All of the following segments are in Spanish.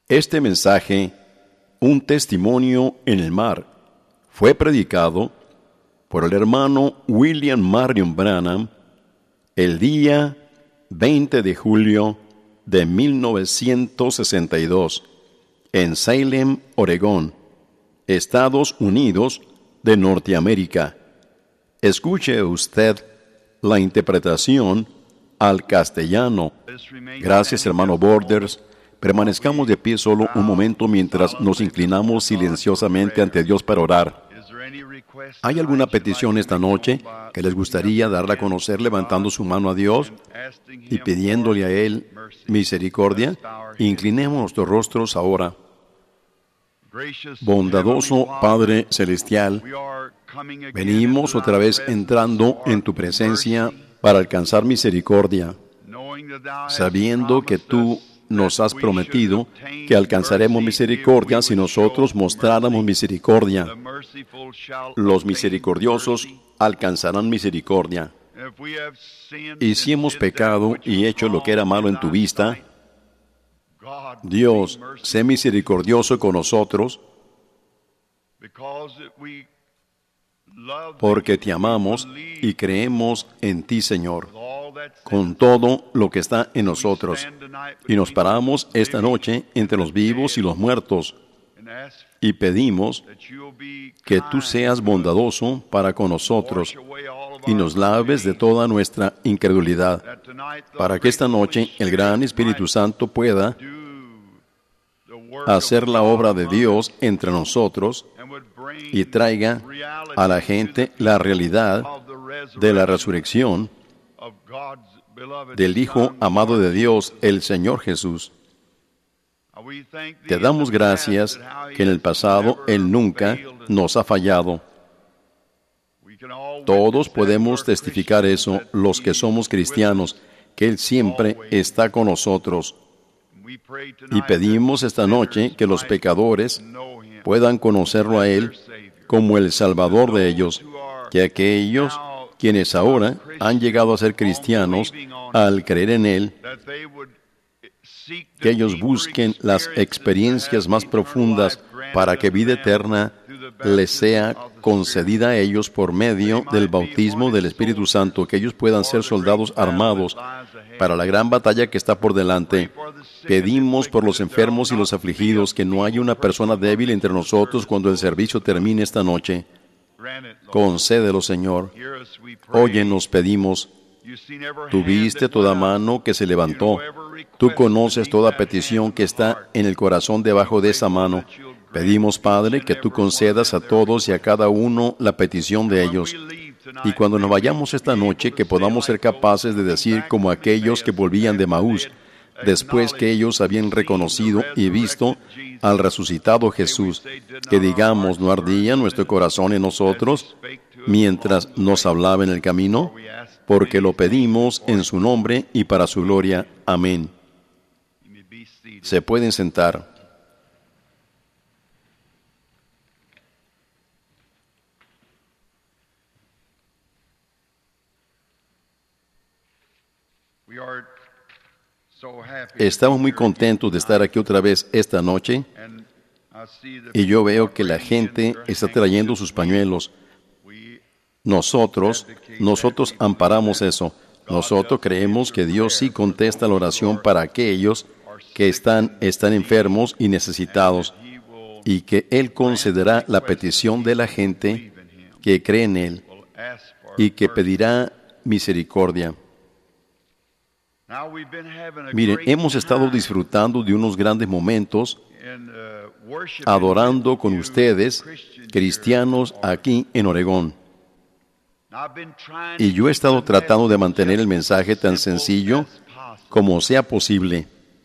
Este mensaje, un testimonio en el mar, fue predicado por el hermano William Marion Branham el día 20 de julio de 1962 en Salem, Oregón, Estados Unidos de Norteamérica. Escuche usted la interpretación al castellano. Gracias, hermano Borders. Permanezcamos de pie solo un momento mientras nos inclinamos silenciosamente ante Dios para orar. ¿Hay alguna petición esta noche que les gustaría darla a conocer levantando su mano a Dios y pidiéndole a Él misericordia? Inclinemos nuestros rostros ahora. Bondadoso Padre Celestial, venimos otra vez entrando en tu presencia para alcanzar misericordia, sabiendo que tú nos has prometido que alcanzaremos misericordia si nosotros mostráramos misericordia. Los misericordiosos alcanzarán misericordia. Y si hemos pecado y hecho lo que era malo en tu vista, Dios, sé misericordioso con nosotros, porque te amamos y creemos en ti, Señor, con todo lo que está en nosotros. Y nos paramos esta noche entre los vivos y los muertos y pedimos que tú seas bondadoso para con nosotros y nos laves de toda nuestra incredulidad, para que esta noche el gran Espíritu Santo pueda hacer la obra de Dios entre nosotros y traiga a la gente la realidad de la resurrección del Hijo amado de Dios, el Señor Jesús. Te damos gracias que en el pasado Él nunca nos ha fallado. Todos podemos testificar eso, los que somos cristianos, que Él siempre está con nosotros. Y pedimos esta noche que los pecadores puedan conocerlo a Él como el Salvador de ellos, que aquellos quienes ahora han llegado a ser cristianos al creer en Él, que ellos busquen las experiencias más profundas para que vida eterna les sea concedida a ellos por medio del bautismo del Espíritu Santo, que ellos puedan ser soldados armados para la gran batalla que está por delante. Pedimos por los enfermos y los afligidos que no haya una persona débil entre nosotros cuando el servicio termine esta noche. Concédelo, Señor. Óyenos, pedimos. Tú viste toda mano que se levantó. Tú conoces toda petición que está en el corazón debajo de esa mano. Pedimos, Padre, que tú concedas a todos y a cada uno la petición de ellos. Y cuando nos vayamos esta noche, que podamos ser capaces de decir como aquellos que volvían de Maús, después que ellos habían reconocido y visto al resucitado Jesús, que digamos, ¿no ardía nuestro corazón en nosotros mientras nos hablaba en el camino? Porque lo pedimos en su nombre y para su gloria. Amén. Se pueden sentar. Estamos muy contentos de estar aquí otra vez esta noche y yo veo que la gente está trayendo sus pañuelos. Nosotros amparamos eso. Nosotros creemos que Dios sí contesta la oración para aquellos que están enfermos y necesitados y que Él concederá la petición de la gente que cree en Él y que pedirá misericordia. Miren, hemos estado disfrutando de unos grandes momentos adorando con ustedes, cristianos, aquí en Oregón. Y yo he estado tratando de mantener el mensaje tan sencillo como sea posible.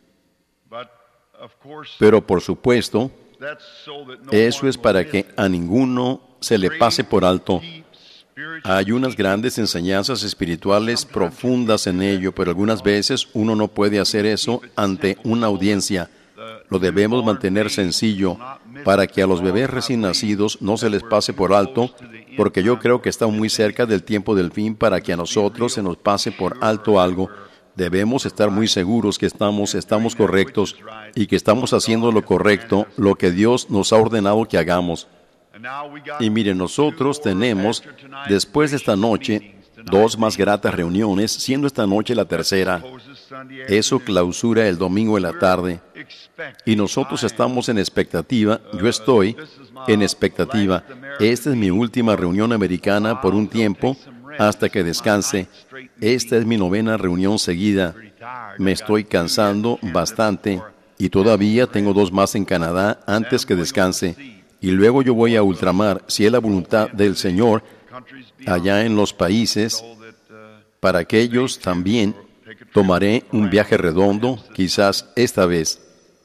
Pero por supuesto, eso es para que a ninguno se le pase por alto. Hay unas grandes enseñanzas espirituales profundas en ello, pero algunas veces uno no puede hacer eso ante una audiencia. Lo debemos mantener sencillo para que a los bebés recién nacidos no se les pase por alto, porque yo creo que está muy cerca del tiempo del fin para que a nosotros se nos pase por alto algo. Debemos estar muy seguros que estamos correctos y que estamos haciendo lo correcto, lo que Dios nos ha ordenado que hagamos. Y miren, nosotros tenemos, después de esta noche, 2 más gratas reuniones, siendo esta noche la tercera. Eso clausura el domingo en la tarde. Y nosotros estamos en expectativa, yo estoy en expectativa. Esta es mi última reunión americana por un tiempo, hasta que descanse. Esta es mi 9ª reunión seguida. Me estoy cansando bastante y todavía tengo 2 más en Canadá antes que descanse. Y luego yo voy a ultramar, si es la voluntad del Señor, allá en los países. Para aquellos también tomaré un viaje redondo, quizás esta vez.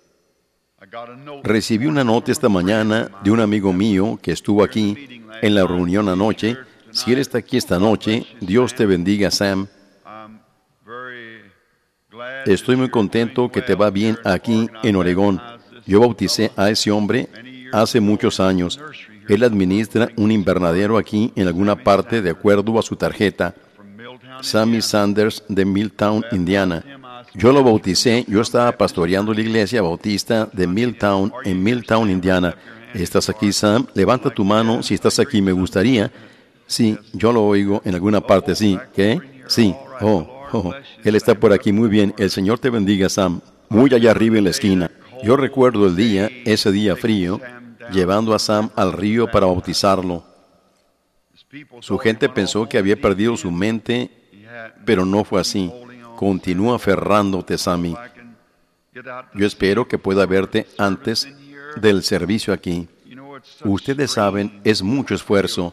Recibí una nota esta mañana de un amigo mío que estuvo aquí en la reunión anoche. Si él está aquí esta noche, Dios te bendiga, Sam. Estoy muy contento que te va bien aquí en Oregón. Yo bauticé a ese hombre hace muchos años. Él administra un invernadero aquí en alguna parte de acuerdo a su tarjeta. Sammy Sanders de Milltown, Indiana. Yo lo bauticé, yo estaba pastoreando la iglesia bautista de Milltown en Milltown, Indiana. ¿Estás aquí, Sam? Levanta tu mano si estás aquí, me gustaría. Sí, yo lo oigo en alguna parte, sí. ¿Qué? Sí. Él está por aquí, muy bien. El Señor te bendiga, Sam. Muy allá arriba en la esquina. Yo recuerdo el día, ese día frío, llevando a Sam al río para bautizarlo. Su gente pensó que había perdido su mente, pero no fue así. Continúa aferrándote, Sammy. Yo espero que pueda verte antes del servicio aquí. Ustedes saben, es mucho esfuerzo.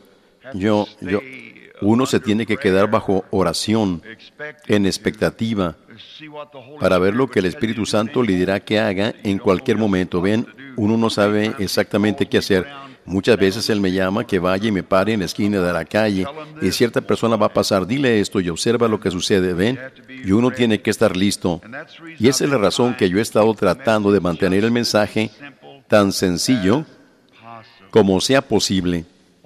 Uno se tiene que quedar bajo oración, en expectativa, para ver lo que el Espíritu Santo le dirá que haga en cualquier momento. Ven, uno no sabe exactamente qué hacer. Muchas veces Él me llama que vaya y me pare en la esquina de la calle y cierta persona va a pasar, dile esto y observa lo que sucede, ven, y uno tiene que estar listo. Y esa es la razón que yo he estado tratando de mantener el mensaje tan sencillo como sea posible.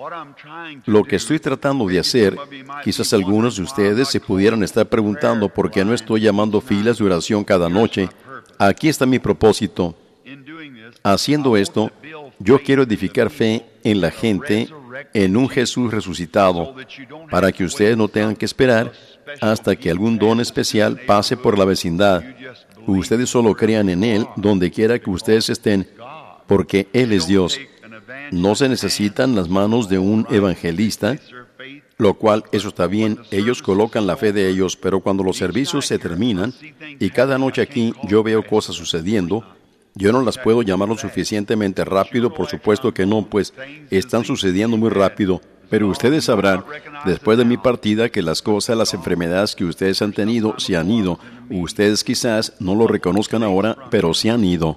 Lo que estoy tratando de hacer, quizás algunos de ustedes se pudieran estar preguntando por qué no estoy llamando filas de oración cada noche. Aquí está mi propósito. Haciendo esto, yo quiero edificar fe en la gente, en un Jesús resucitado, para que ustedes no tengan que esperar hasta que algún don especial pase por la vecindad. Ustedes solo crean en Él donde quiera que ustedes estén, porque Él es Dios. No se necesitan las manos de un evangelista, lo cual, eso está bien, ellos colocan la fe de ellos, pero cuando los servicios se terminan, y cada noche aquí yo veo cosas sucediendo, yo no las puedo llamar lo suficientemente rápido, por supuesto que no, pues están sucediendo muy rápido, pero ustedes sabrán, después de mi partida, que las cosas, las enfermedades que ustedes han tenido, se han ido. Ustedes quizás no lo reconozcan ahora, pero se han ido.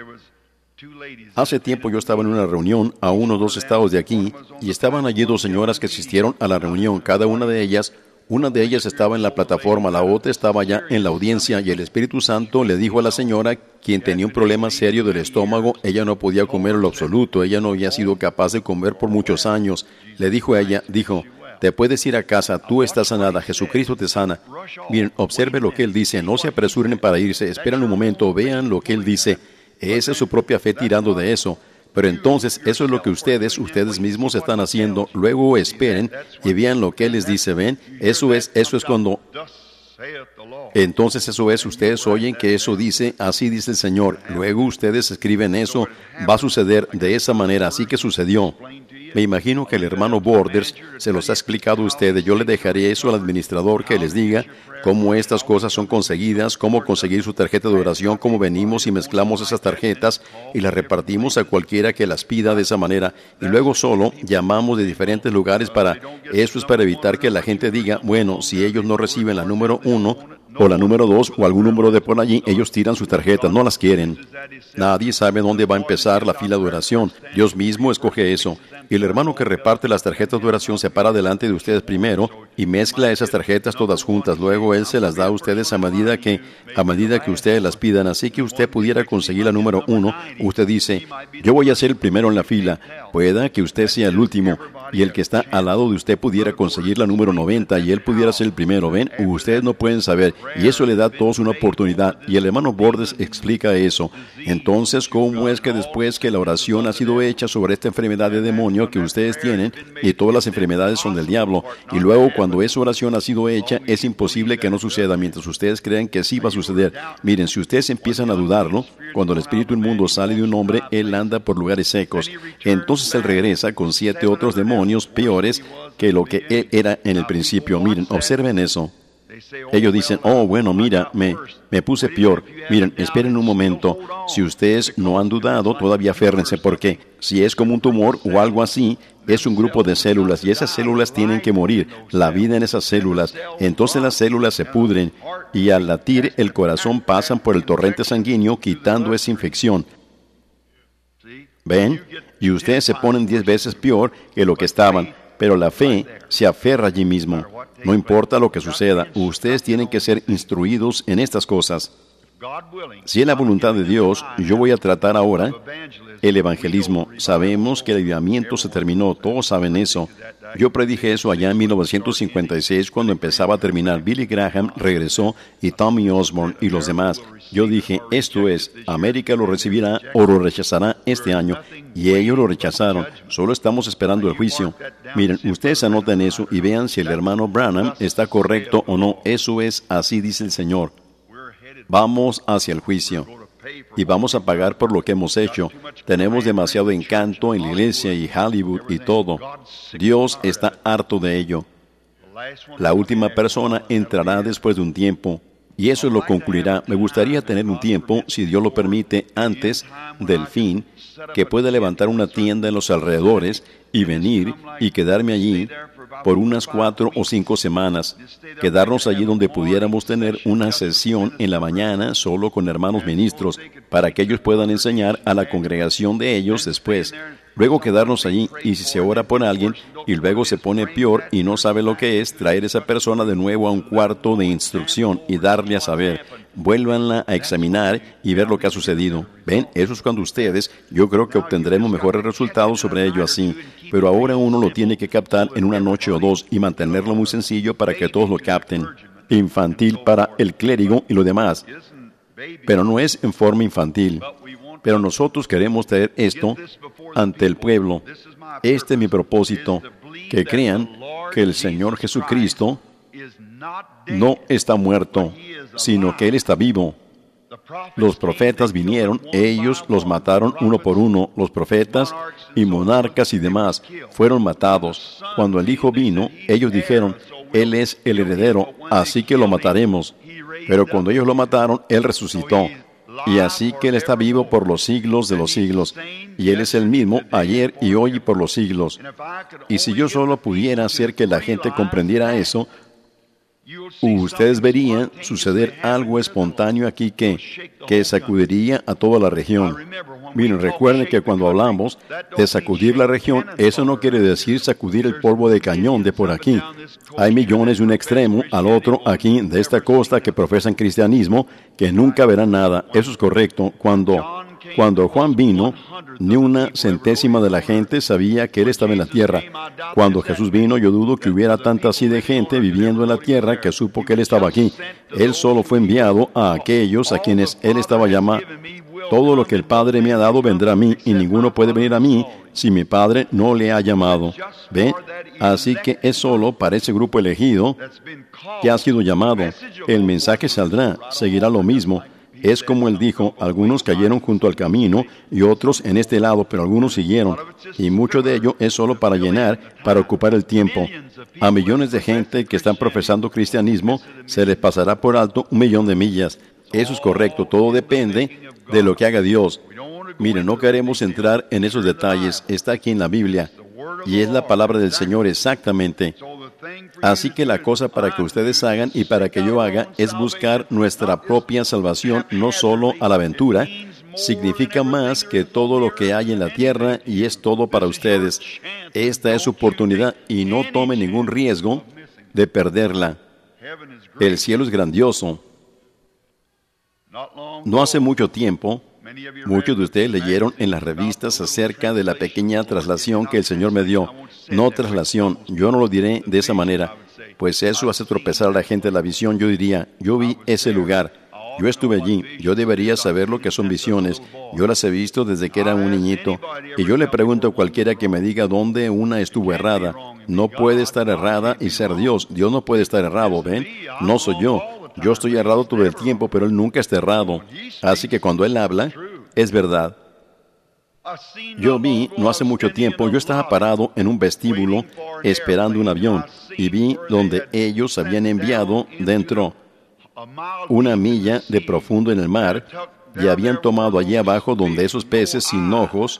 Hace tiempo yo estaba en una reunión a unos 2 estados de aquí y estaban allí 2 señoras que asistieron a la reunión. Cada una de ellas estaba en la plataforma, la otra estaba allá en la audiencia y el Espíritu Santo le dijo a la señora, quien tenía un problema serio del estómago, ella no podía comer en lo absoluto, ella no había sido capaz de comer por muchos años. Le dijo a ella, te puedes ir a casa, tú estás sanada, Jesucristo te sana. Miren, observe lo que Él dice, no se apresuren para irse, esperen un momento, vean lo que Él dice. Esa es su propia fe tirando de eso. Pero entonces, eso es lo que ustedes mismos están haciendo. Luego esperen y vean lo que Él les dice. ¿Ven? Eso es cuando... Entonces eso es, ustedes oyen que eso dice, así dice el Señor. Luego ustedes escriben eso, va a suceder de esa manera, así que sucedió. Me imagino que el hermano Borders se los ha explicado a ustedes. Yo le dejaré eso al administrador que les diga cómo estas cosas son conseguidas, cómo conseguir su tarjeta de oración, cómo venimos y mezclamos esas tarjetas y las repartimos a cualquiera que las pida de esa manera. Y luego solo llamamos de diferentes lugares para... Eso es para evitar que la gente diga, bueno, si ellos no reciben la número 1 o la número 2 o algún número de por allí, ellos tiran sus tarjetas, no las quieren. Nadie sabe dónde va a empezar la fila de oración. Dios mismo escoge eso. Y el hermano que reparte las tarjetas de oración se para delante de ustedes primero y mezcla esas tarjetas todas juntas. Luego Él se las da a ustedes a medida que ustedes las pidan. Así que usted pudiera conseguir la número 1. Usted dice, yo voy a ser el primero en la fila. Pueda que usted sea el último. Y el que está al lado de usted pudiera conseguir la número 90 y él pudiera ser el primero. ¿Ven? Ustedes no pueden saber. y eso le da a todos una oportunidad, y el hermano Bordes explica eso. Entonces, ¿cómo es que después que la oración ha sido hecha sobre esta enfermedad de demonio que ustedes tienen, y todas las enfermedades son del diablo, y luego cuando esa oración ha sido hecha, es imposible que no suceda mientras ustedes crean que sí va a suceder? Miren, si ustedes empiezan a dudarlo, cuando el espíritu inmundo sale de un hombre, él anda por lugares secos. Entonces él regresa con 7 otros demonios peores que lo que él era en el principio. Miren, observen eso. Ellos dicen, oh, bueno, mira, me puse peor. Miren, esperen un momento. Si ustedes no han dudado, todavía aférrense, porque si es como un tumor o algo así, es un grupo de células, y esas células tienen que morir, la vida en esas células. Entonces las células se pudren, y al latir el corazón pasan por el torrente sanguíneo, quitando esa infección. ¿Ven? Y ustedes se ponen 10 veces peor que lo que estaban, pero la fe se aferra allí mismo. No importa lo que suceda, ustedes tienen que ser instruidos en estas cosas. Si es la voluntad de Dios, yo voy a tratar ahora el evangelismo. Sabemos que el avivamiento se terminó, todos saben eso. Yo predije eso allá en 1956 cuando empezaba a terminar. Billy Graham regresó y Tommy Osborne y los demás. Yo dije, esto es, América lo recibirá o lo rechazará este año. Y ellos lo rechazaron. Solo estamos esperando el juicio. Miren, ustedes anoten eso y vean si el hermano Branham está correcto o no. Eso es, así dice el Señor. Vamos hacia el juicio y vamos a pagar por lo que hemos hecho. Tenemos demasiado encanto en la iglesia y Hollywood y todo. Dios está harto de ello. La última persona entrará después de un tiempo, y eso lo concluirá. Me gustaría tener un tiempo, si Dios lo permite, antes del fin, que pueda levantar una tienda en los alrededores y venir y quedarme allí por unas 4 o 5 semanas, quedarnos allí donde pudiéramos tener una sesión en la mañana solo con hermanos ministros, para que ellos puedan enseñar a la congregación de ellos después. Luego quedarnos allí, y si se ora por alguien y luego se pone peor y no sabe lo que es, traer a esa persona de nuevo a un cuarto de instrucción y darle a saber. Vuélvanla a examinar y ver lo que ha sucedido. ¿Ven? Eso es cuando ustedes, yo creo que obtendremos mejores resultados sobre ello así. Pero ahora uno lo tiene que captar en una noche o 2 y mantenerlo muy sencillo para que todos lo capten. Infantil para el clérigo y lo demás. Pero no es en forma infantil. Pero nosotros queremos traer esto ante el pueblo. Este es mi propósito, que crean que el Señor Jesucristo no está muerto, sino que Él está vivo. Los profetas vinieron, ellos los mataron uno por uno. Los profetas y monarcas y demás fueron matados. Cuando el Hijo vino, ellos dijeron, Él es el heredero, así que lo mataremos. Pero cuando ellos lo mataron, Él resucitó. Y así que Él está vivo por los siglos de los siglos. Y Él es el mismo ayer y hoy y por los siglos. Y si yo solo pudiera hacer que la gente comprendiera eso, ustedes verían suceder algo espontáneo aquí que sacudiría a toda la región. Miren, recuerden que cuando hablamos de sacudir la región, eso no quiere decir sacudir el polvo de cañón de por aquí. Hay millones de un extremo al otro aquí de esta costa que profesan cristianismo, que nunca verán nada. Eso es correcto. Cuando Juan vino, ni una centésima de la gente sabía que Él estaba en la tierra. Cuando Jesús vino, yo dudo que hubiera tanta así de gente viviendo en la tierra que supo que Él estaba aquí. Él solo fue enviado a aquellos a quienes Él estaba llamando. Todo lo que el Padre me ha dado vendrá a mí, y ninguno puede venir a mí si mi Padre no le ha llamado. ¿Ve? Así que es solo para ese grupo elegido que ha sido llamado. El mensaje saldrá, seguirá lo mismo. Es como Él dijo, algunos cayeron junto al camino y otros en este lado, pero algunos siguieron. Y mucho de ello es solo para llenar, para ocupar el tiempo. A millones de gente que están profesando cristianismo, se les pasará por alto 1.000.000 de millas. Eso es correcto, todo depende de lo que haga Dios. Miren, no queremos entrar en esos detalles, está aquí en la Biblia, y es la palabra del Señor exactamente. Así que la cosa para que ustedes hagan y para que yo haga es buscar nuestra propia salvación, no solo a la aventura. Significa más que todo lo que hay en la tierra y es todo para ustedes. Esta es su oportunidad y no tomen ningún riesgo de perderla. El cielo es grandioso. No hace mucho tiempo, muchos de ustedes leyeron en las revistas acerca de la pequeña traslación que el Señor me dio. No traslación, yo no lo diré de esa manera. pues eso hace tropezar a la gente la visión. Yo diría, yo vi ese lugar, yo estuve allí, yo debería saber lo que son visiones, yo las he visto desde que era un niñito, y yo le pregunto a cualquiera que me diga dónde una estuvo errada. No puede estar errada y ser Dios. Dios no puede estar errado, ¿ven? No soy yo. Yo estoy errado todo el tiempo, pero Él nunca está errado. Así que cuando Él habla, es verdad. Yo vi, no hace mucho tiempo, yo estaba parado en un vestíbulo esperando un avión y vi donde ellos habían enviado dentro 1 milla de profundo en el mar y habían tomado allí abajo donde esos peces sin ojos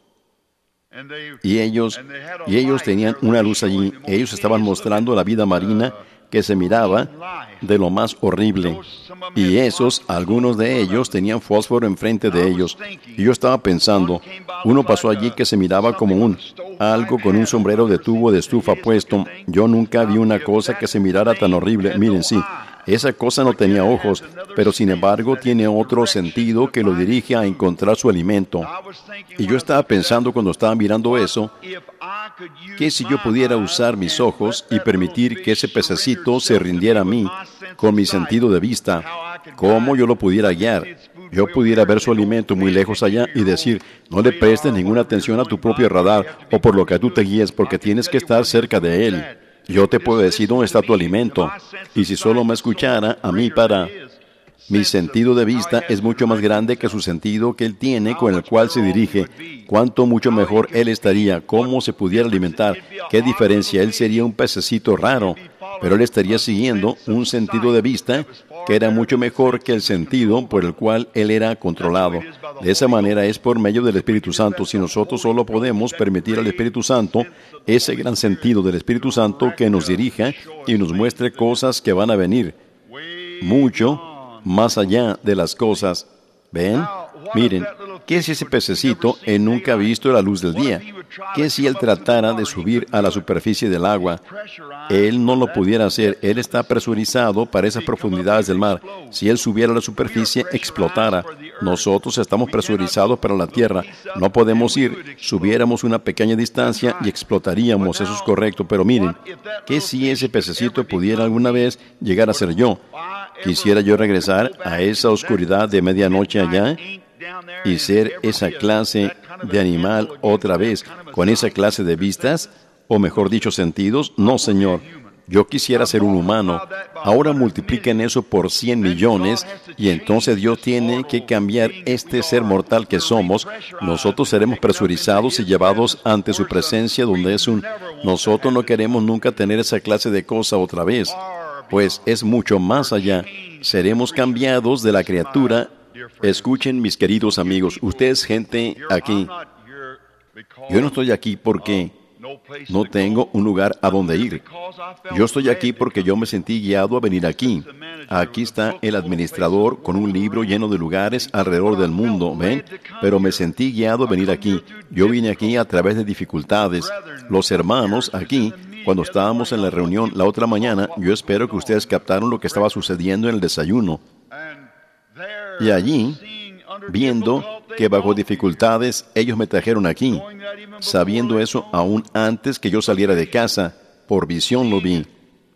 y ellos tenían una luz allí. Ellos estaban mostrando la vida marina que se miraba de lo más horrible. Y algunos de ellos tenían fósforo enfrente de ellos. Y yo estaba pensando, uno pasó allí que se miraba como algo con un sombrero de tubo de estufa puesto. Yo nunca vi una cosa que se mirara tan horrible. Miren, sí, esa cosa no tenía ojos, pero sin embargo tiene otro sentido que lo dirige a encontrar su alimento. Y yo estaba pensando cuando estaba mirando eso, que si yo pudiera usar mis ojos y permitir que ese pececito se rindiera a mí con mi sentido de vista, cómo yo lo pudiera guiar. Yo pudiera ver su alimento muy lejos allá y decir, no le prestes ninguna atención a tu propio radar o por lo que tú te guíes, porque tienes que estar cerca de él. Yo te puedo decir dónde está tu alimento. Y si solo me escuchara a mí mi sentido de vista es mucho más grande que su sentido que él tiene con el cual se dirige. Cuánto mucho mejor él estaría, cómo se pudiera alimentar, qué diferencia. Él sería un pececito raro, pero él estaría siguiendo un sentido de vista que era mucho mejor que el sentido por el cual él era controlado. De esa manera es por medio del Espíritu Santo. Si nosotros solo podemos permitir al Espíritu Santo, ese gran sentido del Espíritu Santo que nos dirija y nos muestre cosas que van a venir, mucho más allá de las cosas. ¿Ven? Miren, ¿qué si ese pececito él nunca ha visto la luz del día? ¿Qué si él tratara de subir a la superficie del agua? Él no lo pudiera hacer. Él está presurizado para esas profundidades del mar. Si él subiera a la superficie, explotara. Nosotros estamos presurizados para la tierra. No podemos ir. Subiéramos una pequeña distancia y explotaríamos. Eso es correcto. Pero miren, ¿qué si ese pececito pudiera alguna vez llegar a ser yo? Quisiera yo regresar a esa oscuridad de medianoche allá y ser esa clase de animal otra vez, con esa clase de vistas, o mejor dicho, sentidos. No, Señor, yo quisiera ser un humano. Ahora multipliquen eso por 100 millones y entonces Dios tiene que cambiar este ser mortal que somos. Nosotros seremos presurizados y llevados ante su presencia donde es Nosotros no queremos nunca tener esa clase de cosa otra vez, pues es mucho más allá. Seremos cambiados de la criatura. Escuchen, mis queridos amigos, ustedes gente aquí. Yo no estoy aquí porque no tengo un lugar a donde ir. Yo estoy aquí porque yo me sentí guiado a venir aquí. Aquí está el administrador con un libro lleno de lugares alrededor del mundo, ¿ven? Pero me sentí guiado a venir aquí. Yo vine aquí a través de dificultades. Los hermanos aquí, cuando estábamos en la reunión la otra mañana, yo espero que ustedes captaron lo que estaba sucediendo en el desayuno. Y allí, viendo que bajo dificultades ellos me trajeron aquí, sabiendo eso aún antes que yo saliera de casa, por visión lo vi.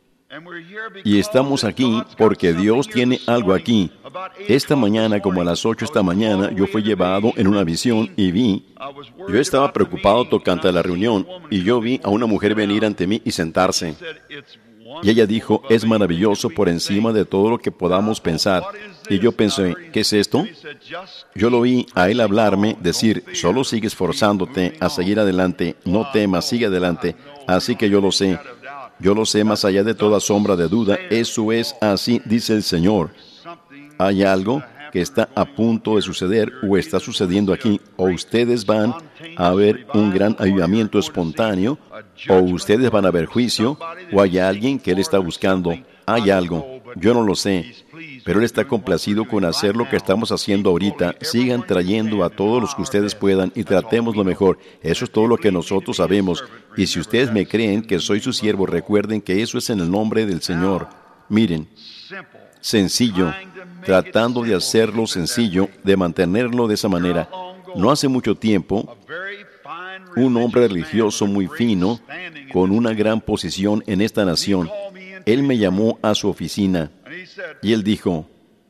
Y estamos aquí porque Dios tiene algo aquí. Esta mañana, como a las 8 esta mañana, yo fui llevado en una visión y vi. Yo estaba preocupado tocante la reunión y yo vi a una mujer venir ante mí y sentarse. Y ella dijo, es maravilloso por encima de todo lo que podamos pensar. Y yo pensé, ¿qué es esto? Yo lo oí a él hablarme, decir, solo sigue esforzándote a seguir adelante, no temas, sigue adelante. Así que yo lo sé más allá de toda sombra de duda, eso es así, dice el Señor. Hay algo que está a punto de suceder o está sucediendo aquí, o ustedes van a ver un gran avivamiento espontáneo, o ustedes van a ver juicio, o hay alguien que Él está buscando. Hay algo, yo no lo sé, pero Él está complacido con hacer lo que estamos haciendo ahorita. Sigan trayendo a todos los que ustedes puedan y tratemos lo mejor. Eso es todo lo que nosotros sabemos. Y si ustedes me creen que soy su siervo, recuerden que eso es en el nombre del Señor. Miren, sencillo, tratando de hacerlo sencillo, de mantenerlo de esa manera. No hace mucho tiempo, un hombre religioso muy fino, con una gran posición en esta nación, Él me llamó a su oficina y él dijo,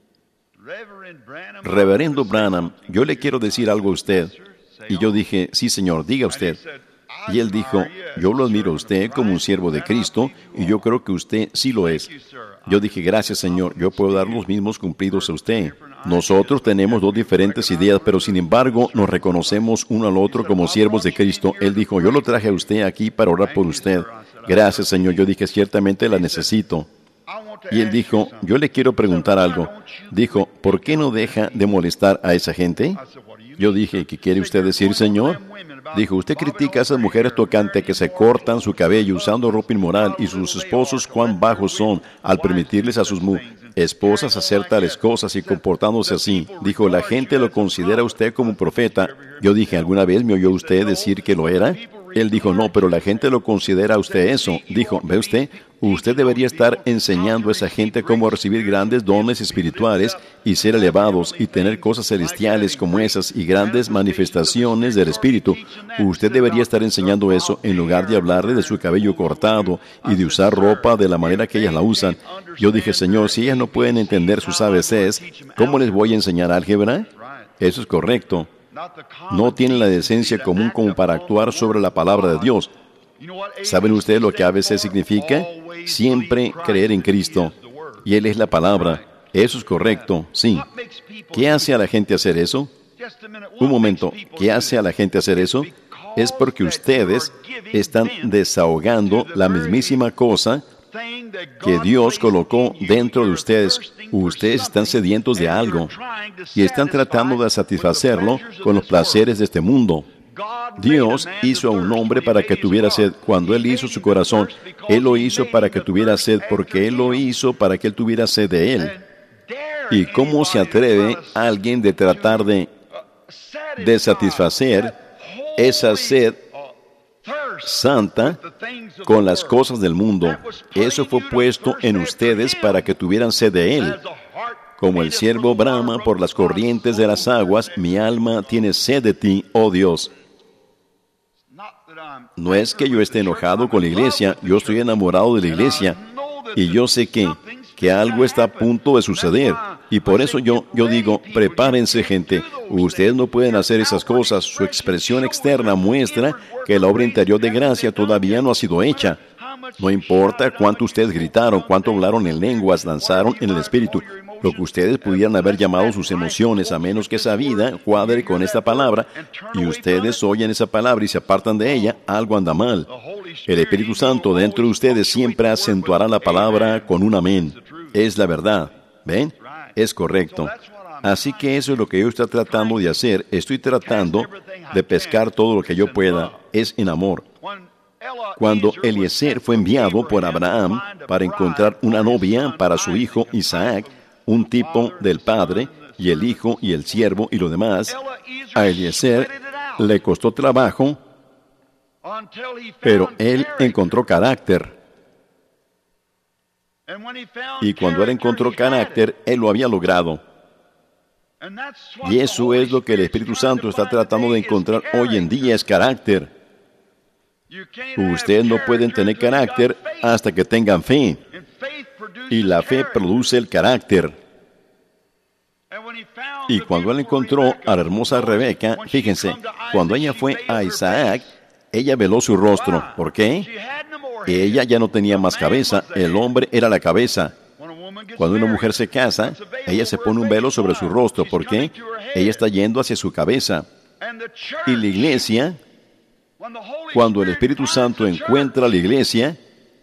Reverendo Branham, yo le quiero decir algo a usted. Y yo dije, sí, señor, diga usted. Y él dijo, yo lo admiro a usted como un siervo de Cristo y yo creo que usted sí lo es. Yo dije, gracias, señor, yo puedo dar los mismos cumplidos a usted. Nosotros tenemos dos diferentes ideas, pero sin embargo nos reconocemos uno al otro como siervos de Cristo. Él dijo, yo lo traje a usted aquí para orar por usted. Gracias, señor. Yo dije, ciertamente la necesito. Y él dijo, yo le quiero preguntar algo. Dijo, ¿por qué no deja de molestar a esa gente? Yo dije, ¿qué quiere usted decir, señor? Dijo, usted critica a esas mujeres tocantes que se cortan su cabello usando ropa inmoral y sus esposos cuán bajos son al permitirles a sus esposas hacer tales cosas y comportándose así. Dijo, ¿la gente lo considera usted como un profeta? Yo dije, ¿alguna vez me oyó usted decir que lo era? Él dijo, no, pero la gente lo considera a usted eso. Dijo, ¿ve usted? Usted debería estar enseñando a esa gente cómo recibir grandes dones espirituales y ser elevados y tener cosas celestiales como esas y grandes manifestaciones del Espíritu. Usted debería estar enseñando eso en lugar de hablarle de su cabello cortado y de usar ropa de la manera que ellas la usan. Yo dije, Señor, si ellas no pueden entender sus ABCs, ¿cómo les voy a enseñar álgebra? Eso es correcto. No tienen la decencia común como para actuar sobre la palabra de Dios. ¿Saben ustedes lo que ABC significa? Siempre creer en Cristo. Y Él es la palabra. Eso es correcto, sí. ¿Qué hace a la gente hacer eso? Un momento, ¿qué hace a la gente hacer eso? Es porque ustedes están desahogando la mismísima cosa que Dios colocó dentro de ustedes. Ustedes están sedientos de algo y están tratando de satisfacerlo con los placeres de este mundo. Dios hizo a un hombre para que tuviera sed. Cuando Él hizo su corazón, Él lo hizo para que tuviera sed, porque Él lo hizo para que Él tuviera sed de Él. ¿Y cómo se atreve alguien de tratar de satisfacer esa sed santa con las cosas del mundo? Eso fue puesto en ustedes para que tuvieran sed de Él. Como el ciervo brama por las corrientes de las aguas, mi alma tiene sed de ti, oh Dios. No es que yo esté enojado con la iglesia, yo estoy enamorado de la iglesia y yo sé que algo está a punto de suceder. Y por eso yo digo, prepárense, gente. Ustedes no pueden hacer esas cosas. Su expresión externa muestra que la obra interior de gracia todavía no ha sido hecha. No importa cuánto ustedes gritaron, cuánto hablaron en lenguas, danzaron en el Espíritu, lo que ustedes pudieran haber llamado sus emociones, a menos que esa vida cuadre con esta palabra, y ustedes oyen esa palabra y se apartan de ella, algo anda mal. El Espíritu Santo dentro de ustedes siempre acentuará la palabra con un amén. Es la verdad. ¿Ven? Es correcto. Así que eso es lo que yo estoy tratando de hacer. Estoy tratando de pescar todo lo que yo pueda. Es en amor. Cuando Eliezer fue enviado por Abraham para encontrar una novia para su hijo Isaac, un tipo del padre, y el hijo, y el siervo, y lo demás, a Eliezer le costó trabajo, pero él encontró carácter. Y cuando él encontró carácter, él lo había logrado. Y eso es lo que el Espíritu Santo está tratando de encontrar hoy en día, es carácter. Ustedes no pueden tener carácter hasta que tengan fe. Y la fe produce el carácter. Y cuando él encontró a la hermosa Rebeca, fíjense, cuando ella fue a Isaac, ella veló su rostro. ¿Por qué? Ella ya no tenía más cabeza, el hombre era la cabeza. Cuando una mujer se casa, ella se pone un velo sobre su rostro. ¿Por qué? Ella está yendo hacia su cabeza. Y la iglesia, cuando el Espíritu Santo encuentra a la iglesia,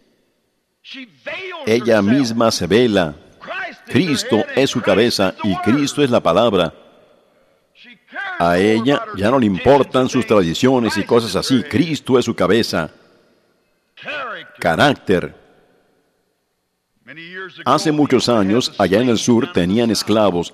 ella misma se vela. Cristo es su cabeza y Cristo es la palabra. A ella ya no le importan sus tradiciones y cosas así. Cristo es su cabeza. Carácter. Hace muchos años, allá en el sur, tenían esclavos.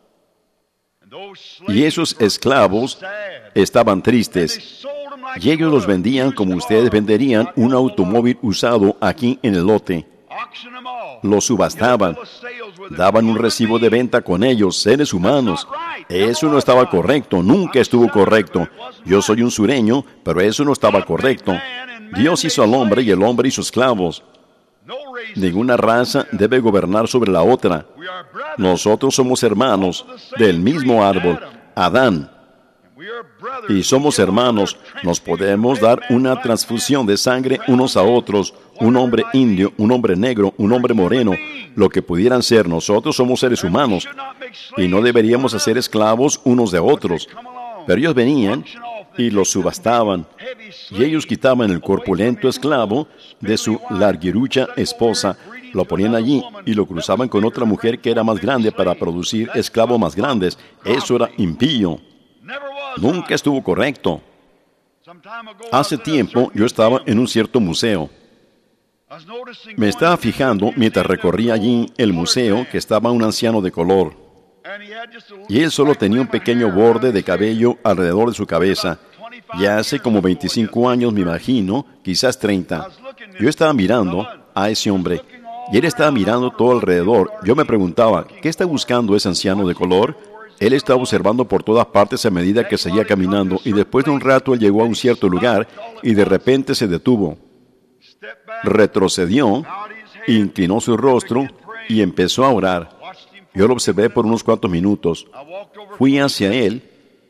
Y esos esclavos estaban tristes. Y ellos los vendían como ustedes venderían un automóvil usado aquí en el lote. Los subastaban. Daban un recibo de venta con ellos, seres humanos. Eso no estaba correcto, nunca estuvo correcto. Yo soy un sureño, pero eso no estaba correcto. Dios hizo al hombre y el hombre hizo esclavos. Ninguna raza debe gobernar sobre la otra. Nosotros somos hermanos del mismo árbol, Adán. Y somos hermanos, nos podemos dar una transfusión de sangre unos a otros, un hombre indio, un hombre negro, un hombre moreno, lo que pudieran ser. Nosotros somos seres humanos y no deberíamos hacer esclavos unos de otros. Pero ellos venían y los subastaban, y ellos quitaban el corpulento esclavo de su larguirucha esposa, lo ponían allí y lo cruzaban con otra mujer que era más grande para producir esclavos más grandes. Eso era impío. Nunca estuvo correcto. Hace tiempo yo estaba en un cierto museo. Me estaba fijando mientras recorría allí el museo que estaba un anciano de color. Y él solo tenía un pequeño borde de cabello alrededor de su cabeza. Ya hace como 25 años, me imagino, quizás 30. Yo estaba mirando a ese hombre y él estaba mirando todo alrededor. Yo me preguntaba, ¿qué está buscando ese anciano de color? Él estaba observando por todas partes a medida que seguía caminando, y después de un rato él llegó a un cierto lugar y de repente se detuvo. Retrocedió, inclinó su rostro y empezó a orar. Yo lo observé por unos cuantos minutos. Fui hacia él.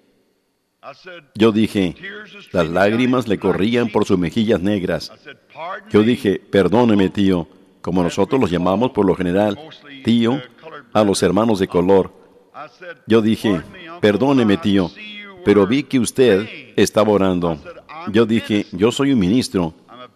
Yo dije, las lágrimas le corrían por sus mejillas negras. Yo dije, perdóneme, tío, como nosotros los llamamos por lo general, tío, a los hermanos de color. Yo dije, perdóneme, tío, pero vi que usted estaba orando. Yo dije, yo soy un ministro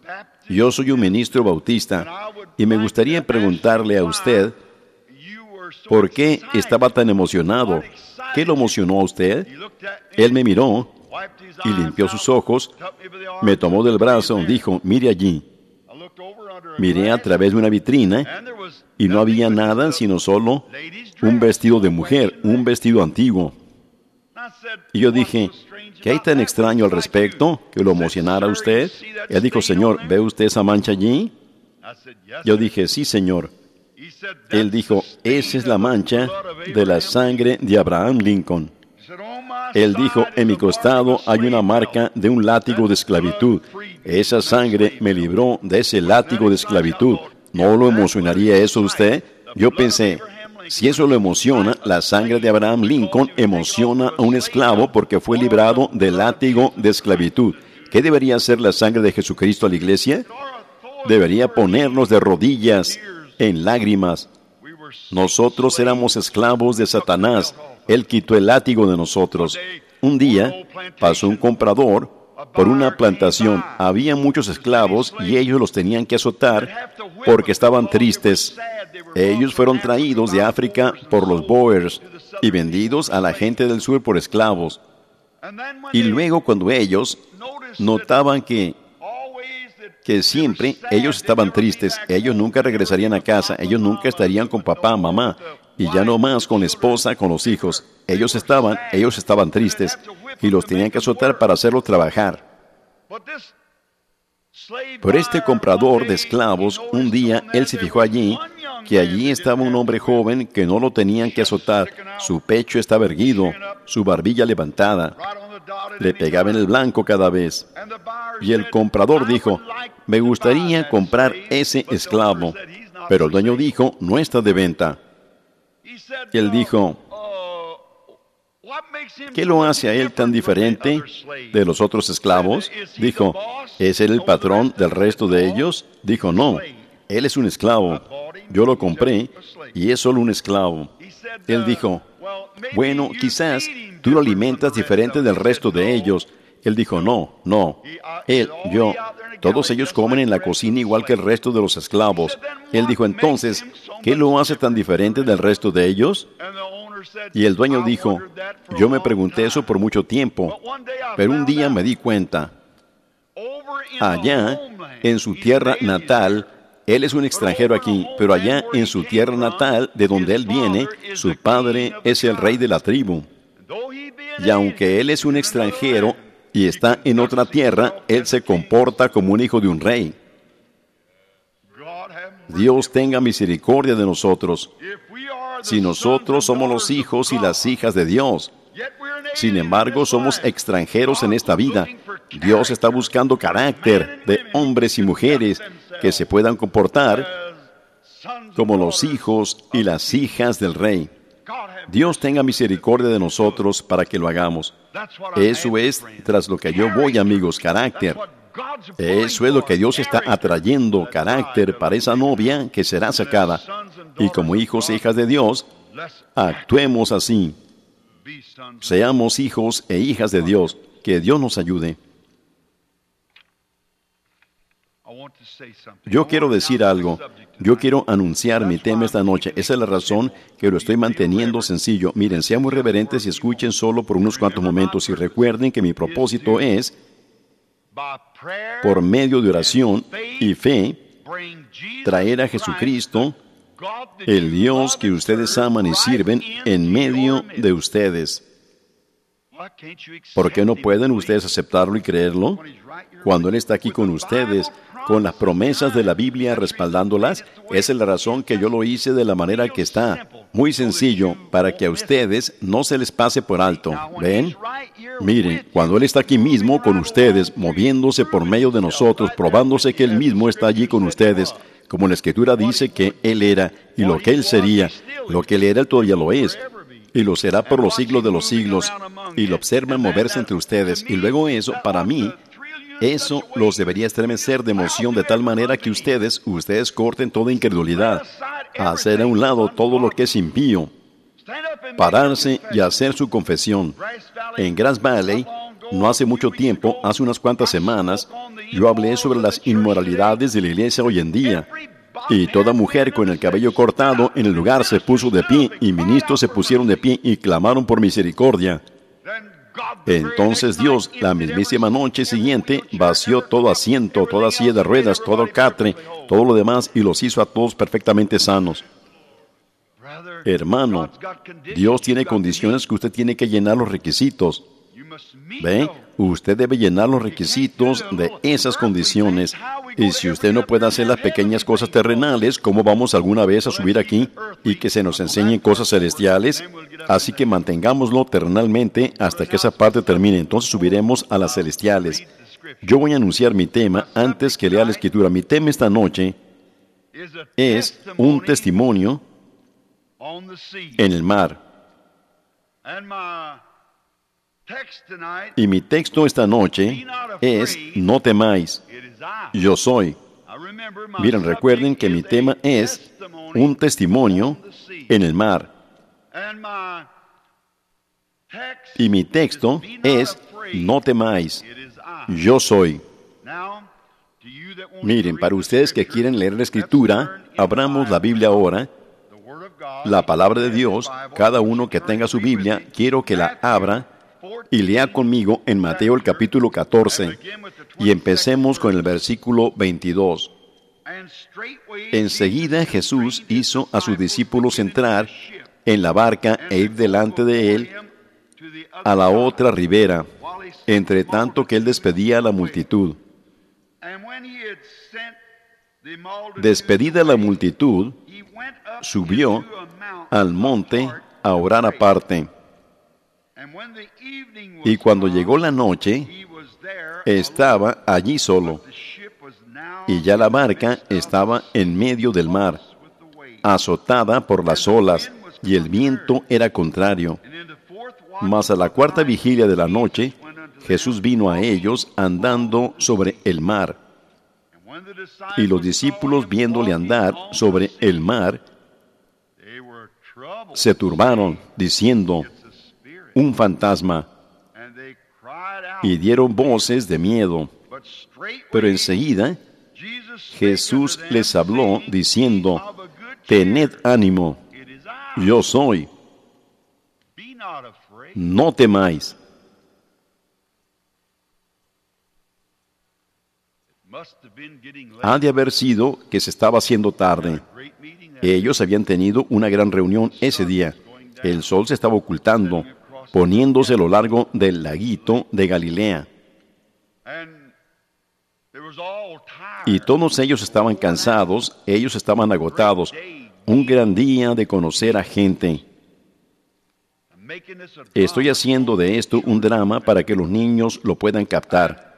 bautista, y me gustaría preguntarle a usted, ¿por qué estaba tan emocionado? ¿Qué lo emocionó a usted? Él me miró y limpió sus ojos, me tomó del brazo, dijo, mire allí. Miré a través de una vitrina y no había nada sino solo un vestido de mujer, un vestido antiguo. Y yo dije, ¿qué hay tan extraño al respecto que lo emocionara a usted? Él dijo, Señor, ¿ve usted esa mancha allí? Yo dije, sí, Señor. Él dijo, esa es la mancha de la sangre de Abraham Lincoln. Él dijo, en mi costado hay una marca de un látigo de esclavitud. Esa sangre me libró de ese látigo de esclavitud. ¿No lo emocionaría eso a usted? Yo pensé, si eso lo emociona, la sangre de Abraham Lincoln emociona a un esclavo porque fue librado del látigo de esclavitud. ¿Qué debería hacer la sangre de Jesucristo a la iglesia? Debería ponernos de rodillas en lágrimas. Nosotros éramos esclavos de Satanás. Él quitó el látigo de nosotros. Un día pasó un comprador por una plantación. Había muchos esclavos y ellos los tenían que azotar porque estaban tristes. Ellos fueron traídos de África por los Boers y vendidos a la gente del sur por esclavos. Y luego cuando ellos notaban que siempre ellos estaban tristes, ellos nunca regresarían a casa, ellos nunca estarían con papá, mamá, y ya no más con la esposa, con los hijos. Ellos estaban tristes y los tenían que azotar para hacerlos trabajar. Por este comprador de esclavos, un día él se fijó que allí estaba un hombre joven que no lo tenían que azotar. Su pecho estaba erguido, su barbilla levantada. Le pegaba en el blanco cada vez. Y el comprador dijo, me gustaría comprar ese esclavo. Pero el dueño dijo, no está de venta. Y él dijo, ¿qué lo hace a él tan diferente de los otros esclavos? Dijo, ¿es él el patrón del resto de ellos? Dijo, no, él es un esclavo. Yo lo compré y es solo un esclavo. Él dijo, bueno, quizás tú lo alimentas diferente del resto de ellos. Él dijo, no, todos ellos comen en la cocina igual que el resto de los esclavos. Él dijo, entonces, ¿qué lo hace tan diferente del resto de ellos? Y el dueño dijo, yo me pregunté eso por mucho tiempo, pero un día me di cuenta. Allá, en su tierra natal, él es un extranjero aquí, pero allá en su tierra natal, de donde él viene, su padre es el rey de la tribu. Y aunque él es un extranjero y está en otra tierra, él se comporta como un hijo de un rey. Dios tenga misericordia de nosotros. Si nosotros somos los hijos y las hijas de Dios, sin embargo, somos extranjeros en esta vida. Dios está buscando carácter de hombres y mujeres que se puedan comportar como los hijos y las hijas del Rey. Dios tenga misericordia de nosotros para que lo hagamos. Eso es tras lo que yo voy, amigos, carácter. Eso es lo que Dios está atrayendo, carácter, para esa novia que será sacada. Y como hijos e hijas de Dios, actuemos así. Seamos hijos e hijas de Dios. Que Dios nos ayude. Yo quiero decir algo. Yo quiero anunciar mi tema esta noche. Esa es la razón que lo estoy manteniendo sencillo. Miren, sean muy reverentes y escuchen solo por unos cuantos momentos. Y recuerden que mi propósito es, por medio de oración y fe, traer a Jesucristo, el Dios que ustedes aman y sirven, en medio de ustedes. ¿Por qué no pueden ustedes aceptarlo y creerlo? Cuando Él está aquí con ustedes, con las promesas de la Biblia respaldándolas, esa es la razón que yo lo hice de la manera que está. Muy sencillo, para que a ustedes no se les pase por alto. ¿Ven? Miren, cuando Él está aquí mismo con ustedes, moviéndose por medio de nosotros, probándose que Él mismo está allí con ustedes, como la Escritura dice que Él era, y lo que Él sería, lo que Él era, Él todavía lo es, y lo será por los siglos de los siglos, y lo observan moverse entre ustedes. Y luego eso, para mí, eso los debería estremecer de emoción de tal manera que ustedes corten toda incredulidad, hacer a un lado todo lo que es impío, pararse y hacer su confesión. En Grass Valley, no hace mucho tiempo, hace unas cuantas semanas, yo hablé sobre las inmoralidades de la iglesia hoy en día. Y toda mujer con el cabello cortado en el lugar se puso de pie, y ministros se pusieron de pie y clamaron por misericordia. Entonces Dios, la mismísima noche siguiente, vació todo asiento, toda silla de ruedas, todo catre, todo lo demás, y los hizo a todos perfectamente sanos. Hermano, Dios tiene condiciones que usted tiene que llenar los requisitos. ¿Ve? Usted debe llenar los requisitos de esas condiciones. Y si usted no puede hacer las pequeñas cosas terrenales, ¿cómo vamos alguna vez a subir aquí y que se nos enseñen cosas celestiales? Así que mantengámoslo terrenalmente hasta que esa parte termine. Entonces subiremos a las celestiales. Yo voy a anunciar mi tema antes que lea la Escritura. Mi tema esta noche es un testimonio en el mar. Y mi texto esta noche es: no temáis, yo soy. Miren, recuerden que mi tema es un testimonio en el mar. Y mi texto es: no temáis, yo soy. Miren, para ustedes que quieren leer la Escritura, abramos la Biblia ahora. La palabra de Dios, cada uno que tenga su Biblia, quiero que la abra y lea conmigo en Mateo el capítulo 14, y empecemos con el versículo 22. Enseguida Jesús hizo a sus discípulos entrar en la barca e ir delante de él a la otra ribera, entre tanto que él despedía a la multitud. Despedida la multitud, subió al monte a orar aparte. Y cuando llegó la noche, estaba allí solo, y ya la barca estaba en medio del mar, azotada por las olas, y el viento era contrario. Mas a la cuarta vigilia de la noche, Jesús vino a ellos andando sobre el mar. Y los discípulos, viéndole andar sobre el mar, se turbaron, diciendo: un fantasma, y dieron voces de miedo. Pero enseguida Jesús les habló, diciendo: tened ánimo, yo soy, no temáis. Ha de haber sido que se estaba haciendo tarde. Ellos habían tenido una gran reunión ese día. El sol se estaba ocultando, poniéndose a lo largo del laguito de Galilea. Y todos ellos estaban cansados, ellos estaban agotados. Un gran día de conocer a gente. Estoy haciendo de esto un drama para que los niños lo puedan captar.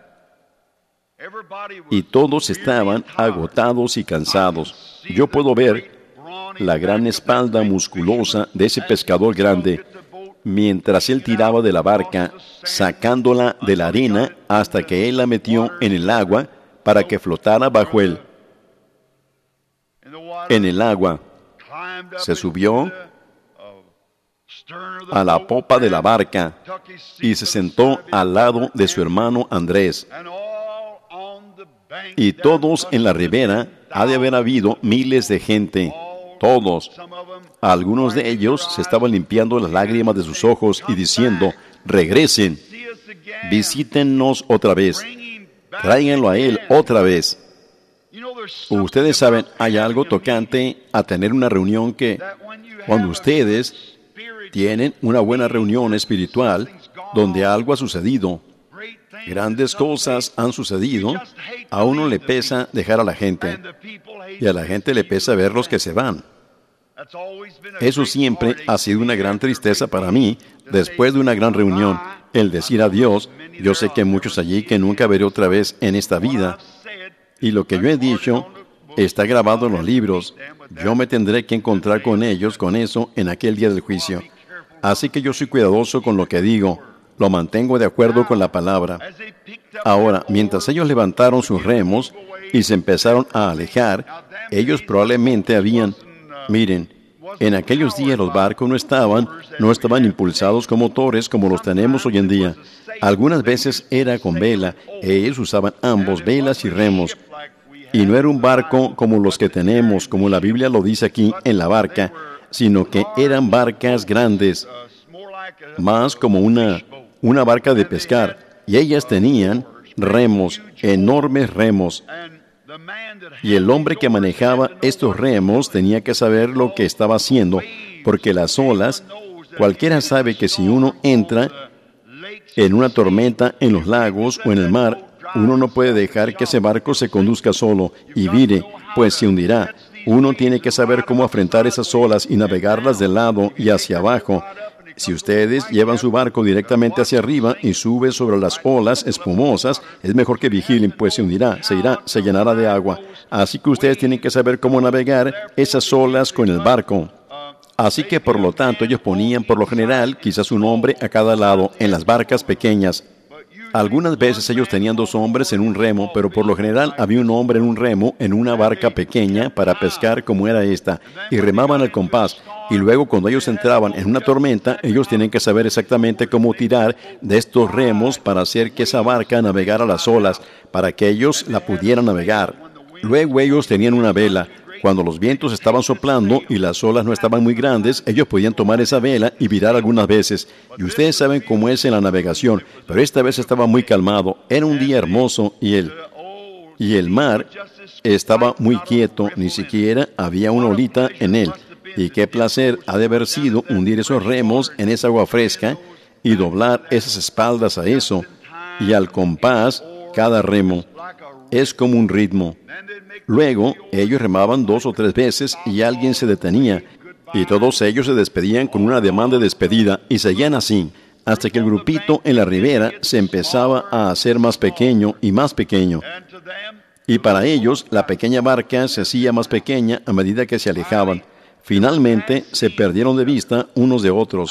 Y todos estaban agotados y cansados. Yo puedo ver la gran espalda musculosa de ese pescador grande, mientras él tiraba de la barca, sacándola de la arena hasta que él la metió en el agua para que flotara bajo él. En el agua, se subió a la popa de la barca y se sentó al lado de su hermano Andrés. Y todos en la ribera ha de haber habido miles de gente, todos. Algunos de ellos se estaban limpiando las lágrimas de sus ojos y diciendo: regresen, visítennos otra vez, tráiganlo a él otra vez. Ustedes saben, hay algo tocante a tener una reunión que, cuando ustedes tienen una buena reunión espiritual, donde algo ha sucedido, grandes cosas han sucedido, a uno le pesa dejar a la gente, y a la gente le pesa ver los que se van. Eso siempre ha sido una gran tristeza para mí, después de una gran reunión, el decir adiós. Yo sé que hay muchos allí que nunca veré otra vez en esta vida, y lo que yo he dicho está grabado en los libros. Yo me tendré que encontrar con ellos, con eso, en aquel día del juicio. Así que yo soy cuidadoso con lo que digo, lo mantengo de acuerdo con la palabra. Ahora, mientras ellos levantaron sus remos y se empezaron a alejar, ellos probablemente habían... Miren, en aquellos días los barcos no estaban impulsados con motores como los tenemos hoy en día. Algunas veces era con vela, ellos usaban ambos, velas y remos. Y no era un barco como los que tenemos, como la Biblia lo dice aquí en la barca, sino que eran barcas grandes, más como una barca de pescar, y ellas tenían remos, enormes remos. Y el hombre que manejaba estos remos tenía que saber lo que estaba haciendo, porque las olas, cualquiera sabe que si uno entra en una tormenta en los lagos o en el mar, uno no puede dejar que ese barco se conduzca solo y vire, pues se hundirá. Uno tiene que saber cómo afrontar esas olas y navegarlas de lado y hacia abajo. Si ustedes llevan su barco directamente hacia arriba y sube sobre las olas espumosas, es mejor que vigilen, pues se hundirá, se irá, se llenará de agua. Así que ustedes tienen que saber cómo navegar esas olas con el barco. Así que, por lo tanto, ellos ponían, por lo general, quizás un hombre a cada lado en las barcas pequeñas. Algunas veces ellos tenían 2 hombres en un remo, pero por lo general había un hombre en un remo en una barca pequeña para pescar como era esta, y remaban al compás. Y luego, cuando ellos entraban en una tormenta, ellos tienen que saber exactamente cómo tirar de estos remos para hacer que esa barca navegara las olas, para que ellos la pudieran navegar. Luego ellos tenían una vela. Cuando los vientos estaban soplando y las olas no estaban muy grandes, ellos podían tomar esa vela y virar algunas veces. Y ustedes saben cómo es en la navegación, pero esta vez estaba muy calmado. Era un día hermoso y el mar estaba muy quieto, ni siquiera había una olita en él. Y qué placer ha de haber sido hundir esos remos en esa agua fresca y doblar esas espaldas a eso. Y al compás, cada remo es como un ritmo. Luego, ellos remaban 2 o 3 veces y alguien se detenía, y todos ellos se despedían con una demanda de despedida, y seguían así, hasta que el grupito en la ribera se empezaba a hacer más pequeño y más pequeño. Y para ellos, la pequeña barca se hacía más pequeña a medida que se alejaban. Finalmente, se perdieron de vista unos de otros,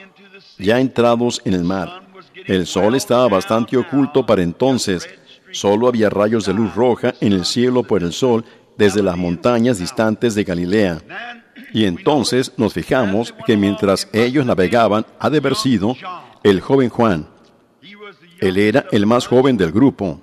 ya entrados en el mar. El sol estaba bastante oculto para entonces. Solo había rayos de luz roja en el cielo por el sol desde las montañas distantes de Galilea. Y entonces nos fijamos que mientras ellos navegaban, ha de haber sido el joven Juan. Él era el más joven del grupo.